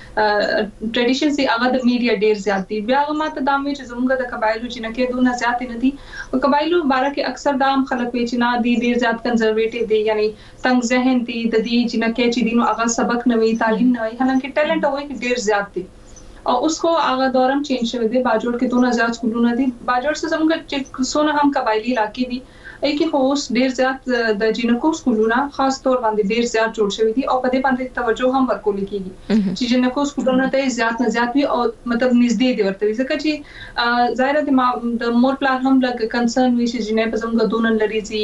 کم ټریډیشن سي هغه د میډیا ډیر زیات دي بیا ماته دا مې چې زموږ د قبایلو جنکه دونه زیات نه دي او قبایلو باره کې اکثر دا خلک وی چې نه دي ډیر زیات کنزرویټیو دي یعنی تنگ ذهن دي د دې جنکه چې دینو هغه سبق نه وی تعلیم نه وی حالانکه ټیلنټ وای ډیر زیات دي او اس کو هغه دورم چینج شوی دی باجوړ کې دونه زیات سکولونه دي باجوړ څخه زموږ چې سونه هم قبایلی علاقې دي ای کې خو اوس ډیر زیات د جنکو سکولونه خاص تور باندې ډیر زیات جوړ شوی دي او په دې باندې توجه هم ورکول کیږي چې جنکو سکولونه ته زیات نه زیات وي او مطلب نږدې دي ورته ځکه چې ظاهر د مور پلان هم لګ کنسرن وي چې جنې په زموږ دونه لري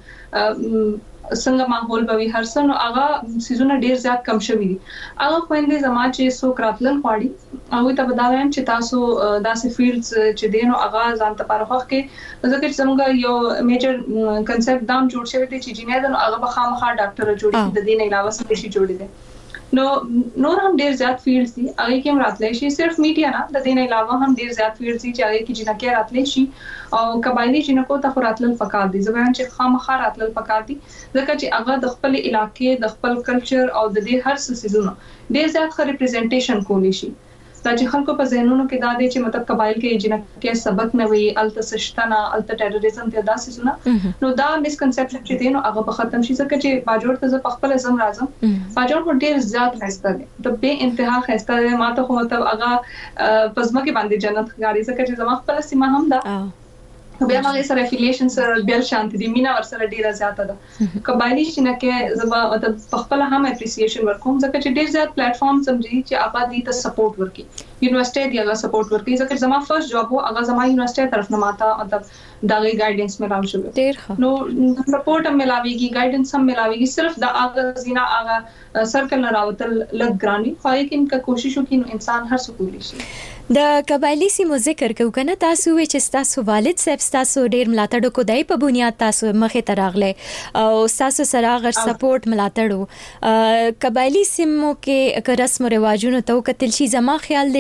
یا څنګه ماحول به هر څه نو هغه سيزونه ډیر زیات کم شوی دي هغه خويندې زما چې سو کراتل غواړي هغه ته بداویم چې تاسو داسې فیلډز چې دینو هغه ځان ته پرخه کې ځکه چې څنګه یو میجر کنسپټ دام جوړ شوی دی چې جنې دنو هغه بخامخا ډاکټر جوړي د دین علاوه څه شي جوړي دي نو نور هم ډیر زیات فیلډز دي هغه کې هم راتلی شي صرف میډیا نه د دین علاوه هم ډیر زیات فیلډز دي چې هغه کې جنکه راتلی شي او قبایلی جنکو ته راتلل پکار دي زبان چې خامخا راتلل پکار دي ځکه چې هغه د خپل علاقې د خپل کلچر او د دې هر څه سيزونو ډیر زیات ښه ریپرزنټیشن کولی شي دا چې خلکو په ذهنونو کې دا دي چې مطلب قبایل کې جنکه سبق نه وي الته سشتنا الته ټیرریزم ته داسې سونه نو دا مسکنسپشن چې دي نو هغه په ختم شي ځکه چې باجوړ ته په خپل زم راځم باجوړ ډیر زیات خسته دي د به انتها خسته دي ماته خو مطلب هغه پزما کې باندې جنت غاړي ځکه چې زما خپل سیمه هم ده بیا موږ سره افیلیشن سره بل شانت دي مینا ور سره ډیره زیاته ده قبایلی جنکه زما مطلب خپل هم اپریسییشن ورکوم ځکه چې ډیر زیات پلیټ فارم سمجي چې هغه دي ته سپورټ ورکي یونیورسيټي دی هغه سپورټ ورکي ځکه زما فرست جاب وو هغه زما یونیورسيټي طرف نه ماته مطلب داغي گایډنس ملاو شو ډیر نو سپورټ هم ملاويږي گایډنس هم ملاويږي صرف د هغه زینا هغه سرکل نه راوتل لګ ګراني خو یې کې کوشش وکړي نو انسان هر څه کولی شي د قبایلی سیمو ذکر کوو کنه تاسو چې تاسو والد صاحب تاسو ډیر ملاتړ کو دای په بنیاد تاسو مخه تراغله او تاسو سره غر سپورټ ملاتړو قبایلی سیمو کې رسم او رواجونو ته کتل شي زما خیال دی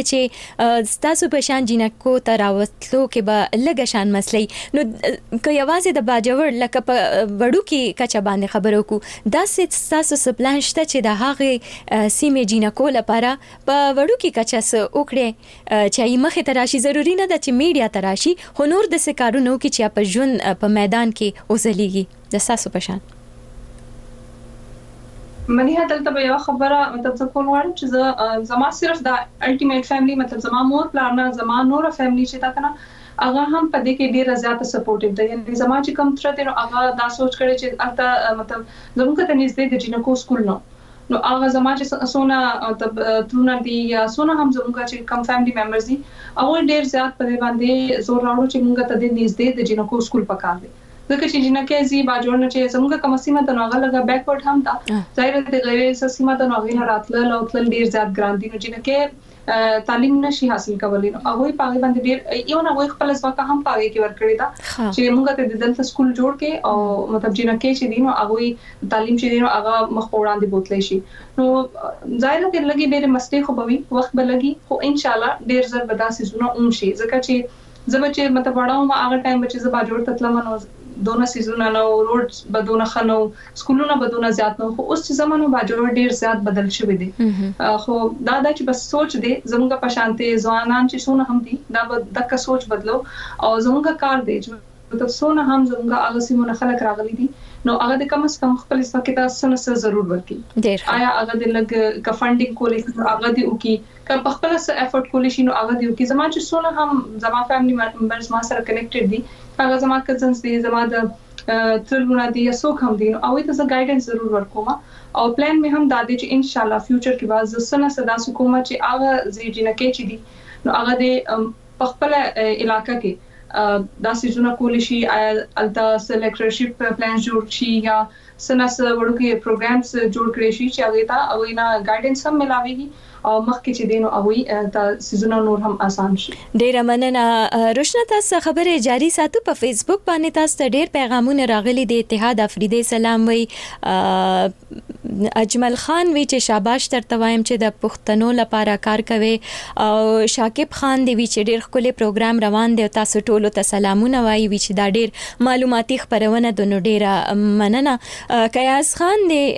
چې تاسو په شان جنکو ته راوستلو کې به لږ شان مسلې نو که یوازې د باجوړ لکه په وړو کې کچا باندې خبرو کو دا تاسو سپلان شته چې د هغه سیمې جنکو لپاره په وړو کې کچا س وکړي چې یې مخه تراشي ضروری نه ده چې میډیا تراشي خو نور د سکارونو کې چې په ژوند په میدان کې اوسلېږي د تاسو په شان منی هدلته به یو خبره مطلب څه کول غواړم چې زما صرف د الټیمیټ فیملی مطلب زما مور پلار نه زما نور فیملی چې تا کنه هغه هم په دې کې ډیره زیاته سپورټیو ده یعنی زما چې کوم تر ته هغه دا سوچ کړی چې البته مطلب زموږ ته نږدې د جنکو سکول نو هغه زما چې سونه مطلب ترونه دي یا سونه هم زموږ چې کوم فیملی ممبرز دي هغه ډیر زیات په دې باندې زور راوړو چې موږ ته د نږدې د جنکو سکول پکار دي ځکه چې جنکه زی باجوړ نه چې زموږ کوم سیمه ته نوغه لګا بیکورډ هم دا ظاهر دي غیر سیمه ته نوغه راتل او تل ډیر زیات ګران دي نو جنکه تعلیم نشي حاصل کولای نو هغه په باندې ډیر یو نه وای خپل ځواک هم پاره کې ورکړی دا چې موږ ته د دلته سکول جوړ کې او مطلب جنکه چې دي نو هغه تعلیم چې دي نو هغه مخ وړاندې بوتلی شي نو ظاهر دي لګي ډیر مستی خو به وي وخت به لګي خو ان شاء الله ډیر زر بداسي زونه شي ځکه چې زبچې مطلب وړاو ما هغه ټایم بچې زبا جوړ تتلم نو دونه سيزونه نو روډز بدونه خنو سکولونه بدونه زیات نو خو اوس چې زمانو باجوړ ډیر زیات بدل شوی دي خو دا چې بس سوچ دي زموږ په شانته ځوانان چې سونه هم دي دا دغه سوچ بدلو او زموږ کار دی چې مطلب سونه هم زموږ هغه سیمونه خلک راغلي دي نو هغه د کم از کم خپل ځکه تاسو سره ضرور ورکی آیا هغه د لګ ک فندینګ کولې هغه دی او کی ک په خپل سره افورت کولې شي نو هغه دی او کی زما چې سونه هم زما فیملی ممبرز ما سره کنیکټډ دي هغه زما کزنز دي زما د ترلونه دي یا څوک هم دي نو او ته زه ګایډنس ضرور ورکوم او پلان مې هم دا دی چې ان شاء الله فیوچر کې بعد زسنه صدا سکوما چې هغه زیجنه کې چي دي نو هغه د په خپل علاقې کې دا سيزونه کول شي التا سلیکټرشپ پلان جوړ شي یا سناس ورکه پروګرامز جوړ کړی شي چې هغه ته او نه ګایډنس هم ملاويږي او مخکې چې دینو هغه ته سيزونه نور هم آسان شي. ډیر مننه روشنا تاسو خبره جاری ساتو په فیسبوک باندې تاسو ډیر پیغامونه راغلي د اتحاد افریدي سلام وی اجمل خان وی چې شاباش ترته وایم چې د پښتنو لپاره کار کوي او شاکب خان دی وی چې ډیر خپل پروګرام روان دی تاسو ټولو ته سلامونه وایي وی چې دا ډیر معلوماتي خبرونه د نو ډیر مننه کیاس خان دی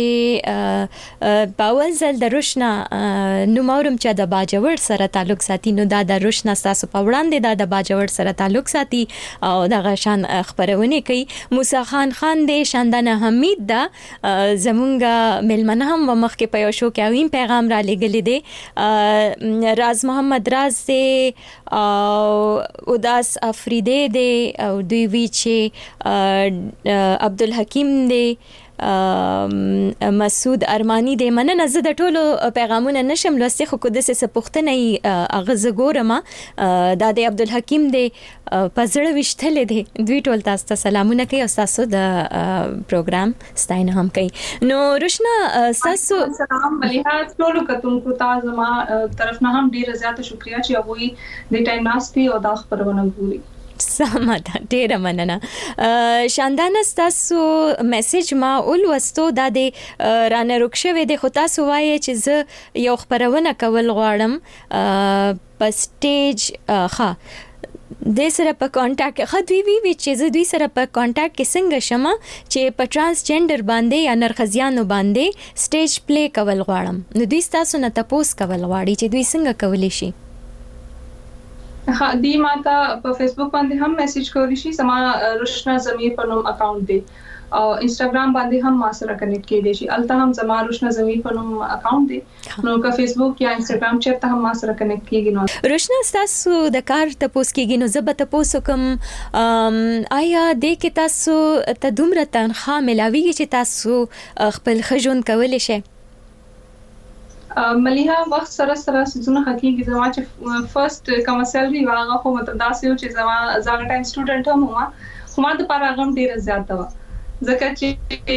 چې باول زل د روشنا نو مورم چې د باجوړ سره تعلق ساتي نو دا د روشنا تاسو په وړاندې د باجوړ سره تعلق ساتي او د غشان خبرونه کوي موسی خان دی شاندانه حمید دا زمونږ ملمنه هم مخکې په یو شو کې اوین پیغام را لګل دي راز محمد راز دی او اداس افریدی دی او دوی وی چې عبدالحکیم دی مسعود ارمانی دی مننه زه د ټولو پیغامونه نشم لوستي خو کو د څه پښتنه اغاز ګورم د عبدالحکیم دی پزړه وشتل دی دوی ټول تاسو ته سلامونه کوي او تاسو د پروګرام ستاینه هم کوي نو روشنا تاسو سلام مليحه ټولو کتونکو تاسو ما طرف نه هم ډیره زیاته شکریا چې هغه د ټایم ناشتي او د خبرونه ګوري سمه ډیره مننه شاندانه تاسو میسج ما اول وستو د رانه رکشوي د خو تاسو وایي چې زه یو خبرونه کول غواړم په سټیج د سره په کانټاکټ خدوی وی چې دوی سره په کانټاکټ کې څنګه شمه چې په ترانسجندر باندې یا نرخزیانو باندې سټیج پلی کول غواړم نو دوی تاسو نه تاسو کول غواړي چې دوی څنګه کولی شي ها دی ماته په فیسبوک باندې هم میسج کولی شي سما روشنا زمیر په نوم اکاؤنٹ دی او انستګرام باندې هم ما سره کنیکټ کېدی شي الته هم زما روشنا زمیر په نوم اکاؤنٹ دی نو کا فیسبوک یا انستګرام چیرته هم ما سره کنیکټ کیږي نو روشنا تاسو د کار تاسو کېږي نو زه به تاسو کوم آیا د کې تاسو ته دومره تنخواه ملاويږي چې تاسو خپل خجون کولای شئ مليحه وخت سره سيزونه حقيقي زما چې فرست کوم سیلري واغه خو مطلب دا سيو چې زما زاګ ټایم سټوډنټ هم ما د پاره غم ډیر زیات و ځکه چې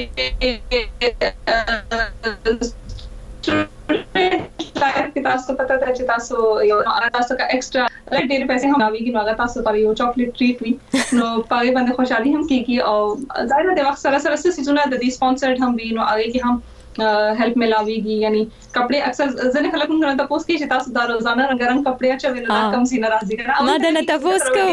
لایک تاسو پته ده چې تاسو یو تاسو کا ایکسترا لایک ډیر پیسې هم راويږي نو هغه تاسو پر یو چاکلیټ ټریټ وي نو پاره باندې خوشحالي هم کیږي او ظاهر د وخت سره سيزونه د دې سپانسرډ هم وي نو هغه کې هم help मिलावेगी यानी कपड़े अक्सर ځنه خلک موږ ته پوس کې چې تاسو دا روزانه رنگارنګ کپڑے اچوي نو کم سي ناراضي کړه ما دا نه تاسو کو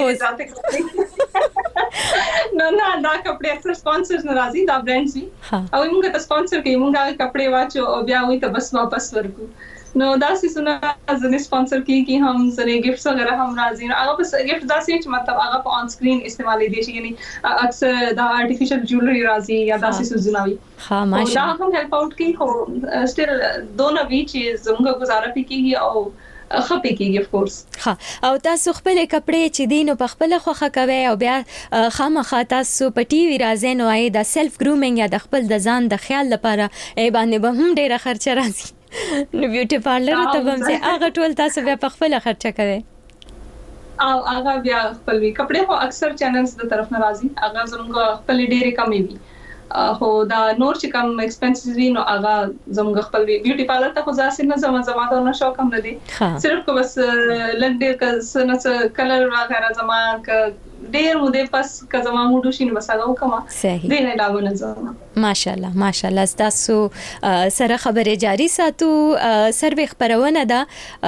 نه دا کپڑے اکثر سپانسرز ناراضي دا برانډز وي او موږ ته سپانسر کوي موږ کپڑے واچو او بیا وي ته بس واپس ورکو نو دا سي سونه ځنه سپانسر کی कि हम ځنه गिफ्ट्स वगैरह हम राजी نو هغه بس गिफ्ट دا سي چې مطلب هغه په اون سکرین استعمال دي شي یعنی اکثر دا آرټیفیشل جوولری راځي یا دا سي سوزناوي ها ماشاءالله دا هم هیلپ اوټ کی هو سټیل دوه وی چې زموږ گزاره پکېږي او خپې کېږي اف کورس ها او تاسو خپل کپڑے چې دینو په خپل خوخه کوي او بیا خامخا تاسو په ټي وي راځي نو اې دا سیلف ګرومینګ یا د خپل د ځان د خیال لپاره ای باندې به هم ډیره خرچه راځي نو بیوټي پارلر ته هم ځي هغه ټول تاسو بیا په خپل خرچه کوي او هغه بیا خپل وی کپڑے خو اکثر چینلز د طرف ناراضي هغه زموږ خپل ډیره کمې وي هو دا نور چې کم ایکسپنسز وی نو هغه زموږ خپل بیوټي پارلر ته خو ځاسې نه زما دا نه شوق هم نه دي صرف کو بس لګ ډیر کلر وغیرہ زما ډیر مو پس که زما موډ شي نو بس هغه وکما صحیح دې نه لاونه زما ماشاءالله تاسو سره خبره جاری ساتو سروي خبرونه ده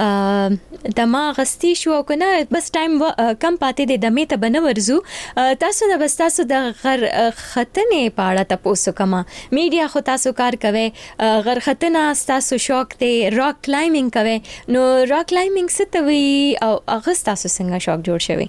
دما غستی شو کنه بس ټایم کم پاتې د دمه ته بنورزو تاسو نه بس تاسو د غر ختنه پاړه تاسو کما میډیا خو تاسو کار کوي غر ختنه تاسو شوق ته راک کلایمبینګ کوي نو راک کلایمبینګ څه ته وی او هغه تاسو څنګه شوق جوړ شوی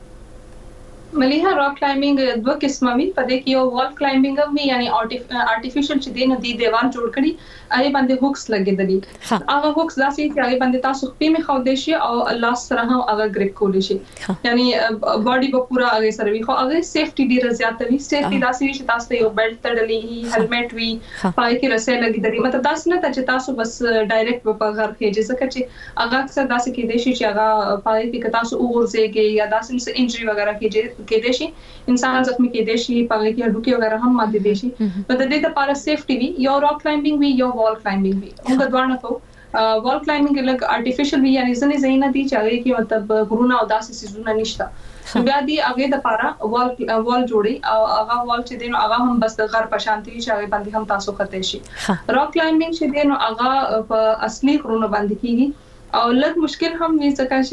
مليها راک کلایمبینګ دوه قسمه وي په دې کې یو وال کلایمبینګ وي یعنی آرټیفیشل چې دینه دی دیوال جوړ کړي هغه باندې هوکس لګیدلي هغه هوکس داسې چې هغه باندې تاسو خپې می خو دې شي او الله سره هم هغه گریپ کول شي یعنی باډي به پورا هغه سره وي خو هغه سیفټي ډیره زیاته وي سیفټي داسې چې تاسو یو بیلټ تړلې هیلمټ وي پای کې رسې لګیدلي مطلب تاسو نه چې تاسو بس ډایرکټ په غر کې ځکه چې هغه اکثر داسې کې دي چې هغه پای کې تاسو وګورځيږي یا داسې انجری وغیرہ کې دي شي انسان زخمی کې دي شي پای کې هډوکي وغیرہ هم ماده دي شي په دې لپاره سیفټي وي یو راک کلایمبینګ وي یو وال کلایمبینګ وي موږ دوه کو وال کلایمبینګ لګ آرټیفیشل وي یعنی ځنې زینه دي چې هغه کې مطلب غرونه او داسې سيزونه نشته بیا دي هغه د لپاره وال جوړي او هغه وال چې دینو هغه هم بس د غر په شانتي چې هغه باندې هم تاسو خطر شي راک کلایمبینګ چې دینو هغه په اصلي غرونه باندې کیږي او لږ مشکل هم وي ځکه چې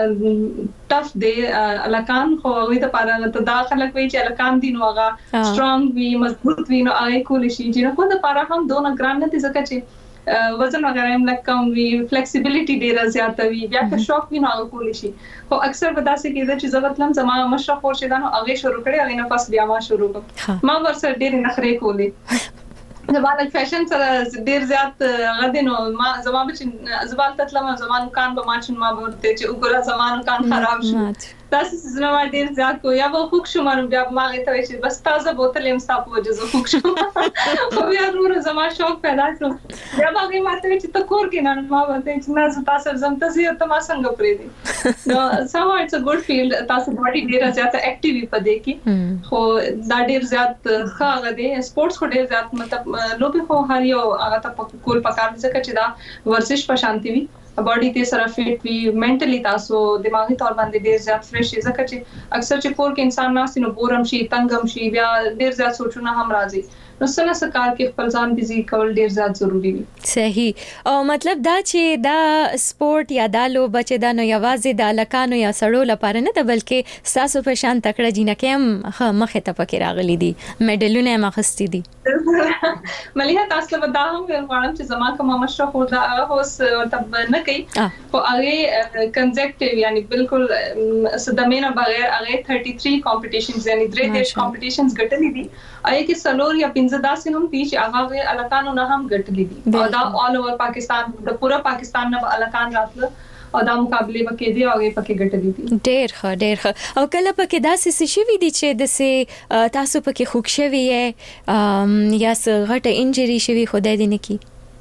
ټف دی الکان خو وي د پاره ته دا خلک وي چې الکان دي نو هغه سترونګ وي مضبوط وي نو هغه کول شي چې نو د پاره هم دونه ګران نه دي ځکه چې وزن وغیرہ هم لږ کم وي فلیکسیبিলিټي ډیره زیاته وي بیا که شوق وي نو هغه کول شي خو اکثر بداسه کېده چې زبطلم زما مشرف ورشه دا نو هغه شروع کړي هغه نه پس بیا ما شروع کړ ما ورسره ډېر نخري کولې زبال فیشن سره ډیر زیات غدنو ما زما بچ زبال تطلم زمان کان به ماشن ما ورته چې وګوره زمان کان خراب شو تاسو زما ډیر زیات کو یا به خوښ شوم بیا ما ته چې بس تازه بوتل هم صاحب وجه زه خوښ شوم خو بیا نور زما شوق پیدا شو بیا هغه ماته چې تکور کې نه ما ورته چې نه تاسو زم ته زه ته ما څنګه پرې دي نو سو اټس ا ګډ فیلډ تاسو باډي ډیر زیات اکټیوي پدې کې خو دا ډیر زیات ښه غدي سپورتس خو ډیر زیات مطلب لوبي خو هر یو هغه ته کول پکار ځکه چې دا ورزش په شانتي وي باډي ته سره فټ وي منټلی تاسو دماغي تور باندې ډیر زیات فرش شي ځکه چې اکثر چې کور کې انسان ناسي نو بورم شي تنګم شي بیا ډیر زیات سوچونه هم راځي نو سره سکار کې خپل ځان بيزي کول ډیر زیات ضروری وي صحیح او مطلب دا چې دا سپورت یا دا لوبه چې دا نو یوازې د لکانو یا سړو لپاره نه ده بلکې تاسو په شان تکړه جنکه هم مخه ته پکې راغلي دي میډلونه مخستي دي مليها تاسو له دا هم غواړم چې زما کوم مشرف ودا اوس تب نه کوي خو هغه کنزیکټیو یعنی بالکل صدمینه بغیر هغه 33 کمپټیشنز یعنی 3 کمپټیشنز ګټلې دي هغه کې سلور یا پنځه هم دي چې هغه الکانو نه هم ګټلې دي او دا آل اوور پاکستان د پورا پاکستان نه الکان راتله او دا مقابله وکړي دي او هغه پکې ګټلې دي ډېر ښه او کله پکې داسې څه شوي دي چې د سه تاسو پکې خوښ شوي یا څه غټه انجری شوي خدای دې نه کی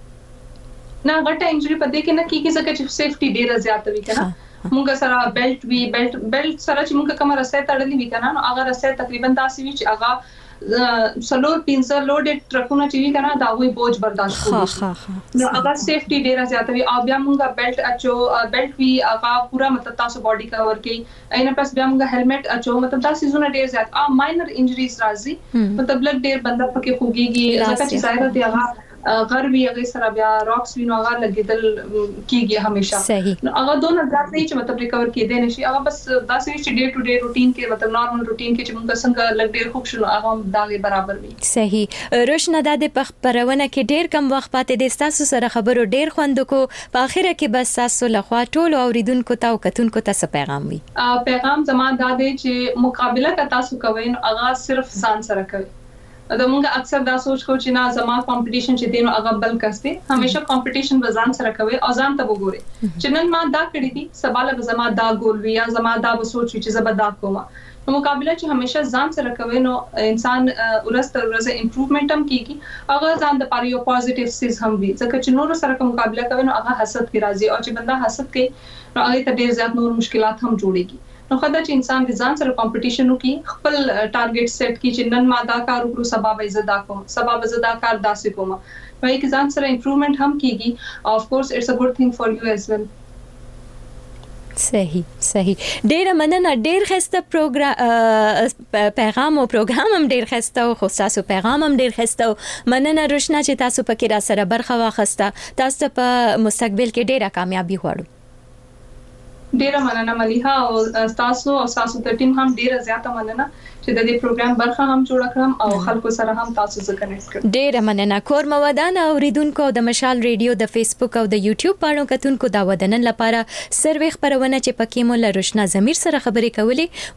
نه غټه انجری پدې کې نه کیږي ځکه چې سیفټي ډیره زیاته وي کنه موږ سره بیلټ سره چې موږ کومه رسې تړلې وي کنه نو هغه رسې تقریبا داسې وي چې هغه سلور پینځه لوډډ ټرکونه چې وی کنه دا وی بوج برداشت کوي نو هغه سیفټي ډیره زیاته وي او بیا موږ بیلټ وی هغه پورا مطلب تاسو باډي کور کوي اینه پس بیا موږ هیلمټ اچو مطلب دا سيزونه ډیر زیات ماینر انجریز راځي مطلب بلډ ډیر بنده پکې خوږيږي ځکه چې ظاهر دی هغه غربي هغه سره بیا راکس وینو هغه لګیدل کیږي همیشه نو هغه دونه ځات نه چې مطلب ریکور کېدې نشي هغه بس داسې چې ډے ټو ډے روټین کې مطلب نارمل روټین کې چې موږ څنګه لګ ډیر خوب شنو هغه داغه برابر وي. صحیح. روشنا د پخبرونه کې ډیر کم وخت پاتې د تاسو سره خبرو ډیر خوند کو په اخره کې بس تاسو لخوا ټول اوریدونکو ته او کتونکو ته څه پیغام وي؟ پیغام زما دا دی چې مقابله کا تاسو کوئ نو هغه صرف ځان سره کوئ. دا موږ اکثر دا سوچ کو چې نه زما کمپټیشن چې دینو هغه بل کسته همیشه کمپټیشن وزن سره کوي او ځان ته وګوري چې نن ما دا کړی دي سباله زما دا ګول وی یا زما دا سوچ چې زما دا کومه نو مقابله چې همیشه ځان سره کوي نو انسان ورسته ورځ امپروومنت هم کیږي هغه ځان د پاره یو پوزټیو سیز هم وي ځکه چې نور سره مقابله کوي نو هغه حسد کی راځي او چې بندا حسد کوي نو هغه ته ډیر زیات نور مشکلات هم جوړيږي. نو خدای چې انسان د ځان سره کمپټیشن وکي خپل ټارګټ سیټ کی چې نن ما دا کار وکړو سبا به زدا کوم سبا به زدا کار داسې کوم وایي چې ځان سره امپروومنت هم کیږي او اف کورس اټس ا ګډ ثینګ فار یو اس ویل. صحیح ډیر مننه ډیر خسته پیغام او پروګرام هم ډیر خسته او تاسو پیغام هم ډیر خسته مننه روشنا چې تاسو پکې را سره برخه واخسته تاسو په مستقبل کې ډیره کامیابی غواړو. ډیره مننه ملیحه او تاسو ته ټیم هم ډیره زیاته مننه چې د دې پروګرام برخه هم جوړ کړم او خلکو سره هم تاسو سره کنیکټ کړم. ډیره مننه کور مودان اوریدونکو د مشال ریډیو د فیسبوک او د یوټیوب پاڼو کتونکو دا ودنن لپاره سروي خبرونه چې پکې مو له روشنا ضمیر سره خبرې کولې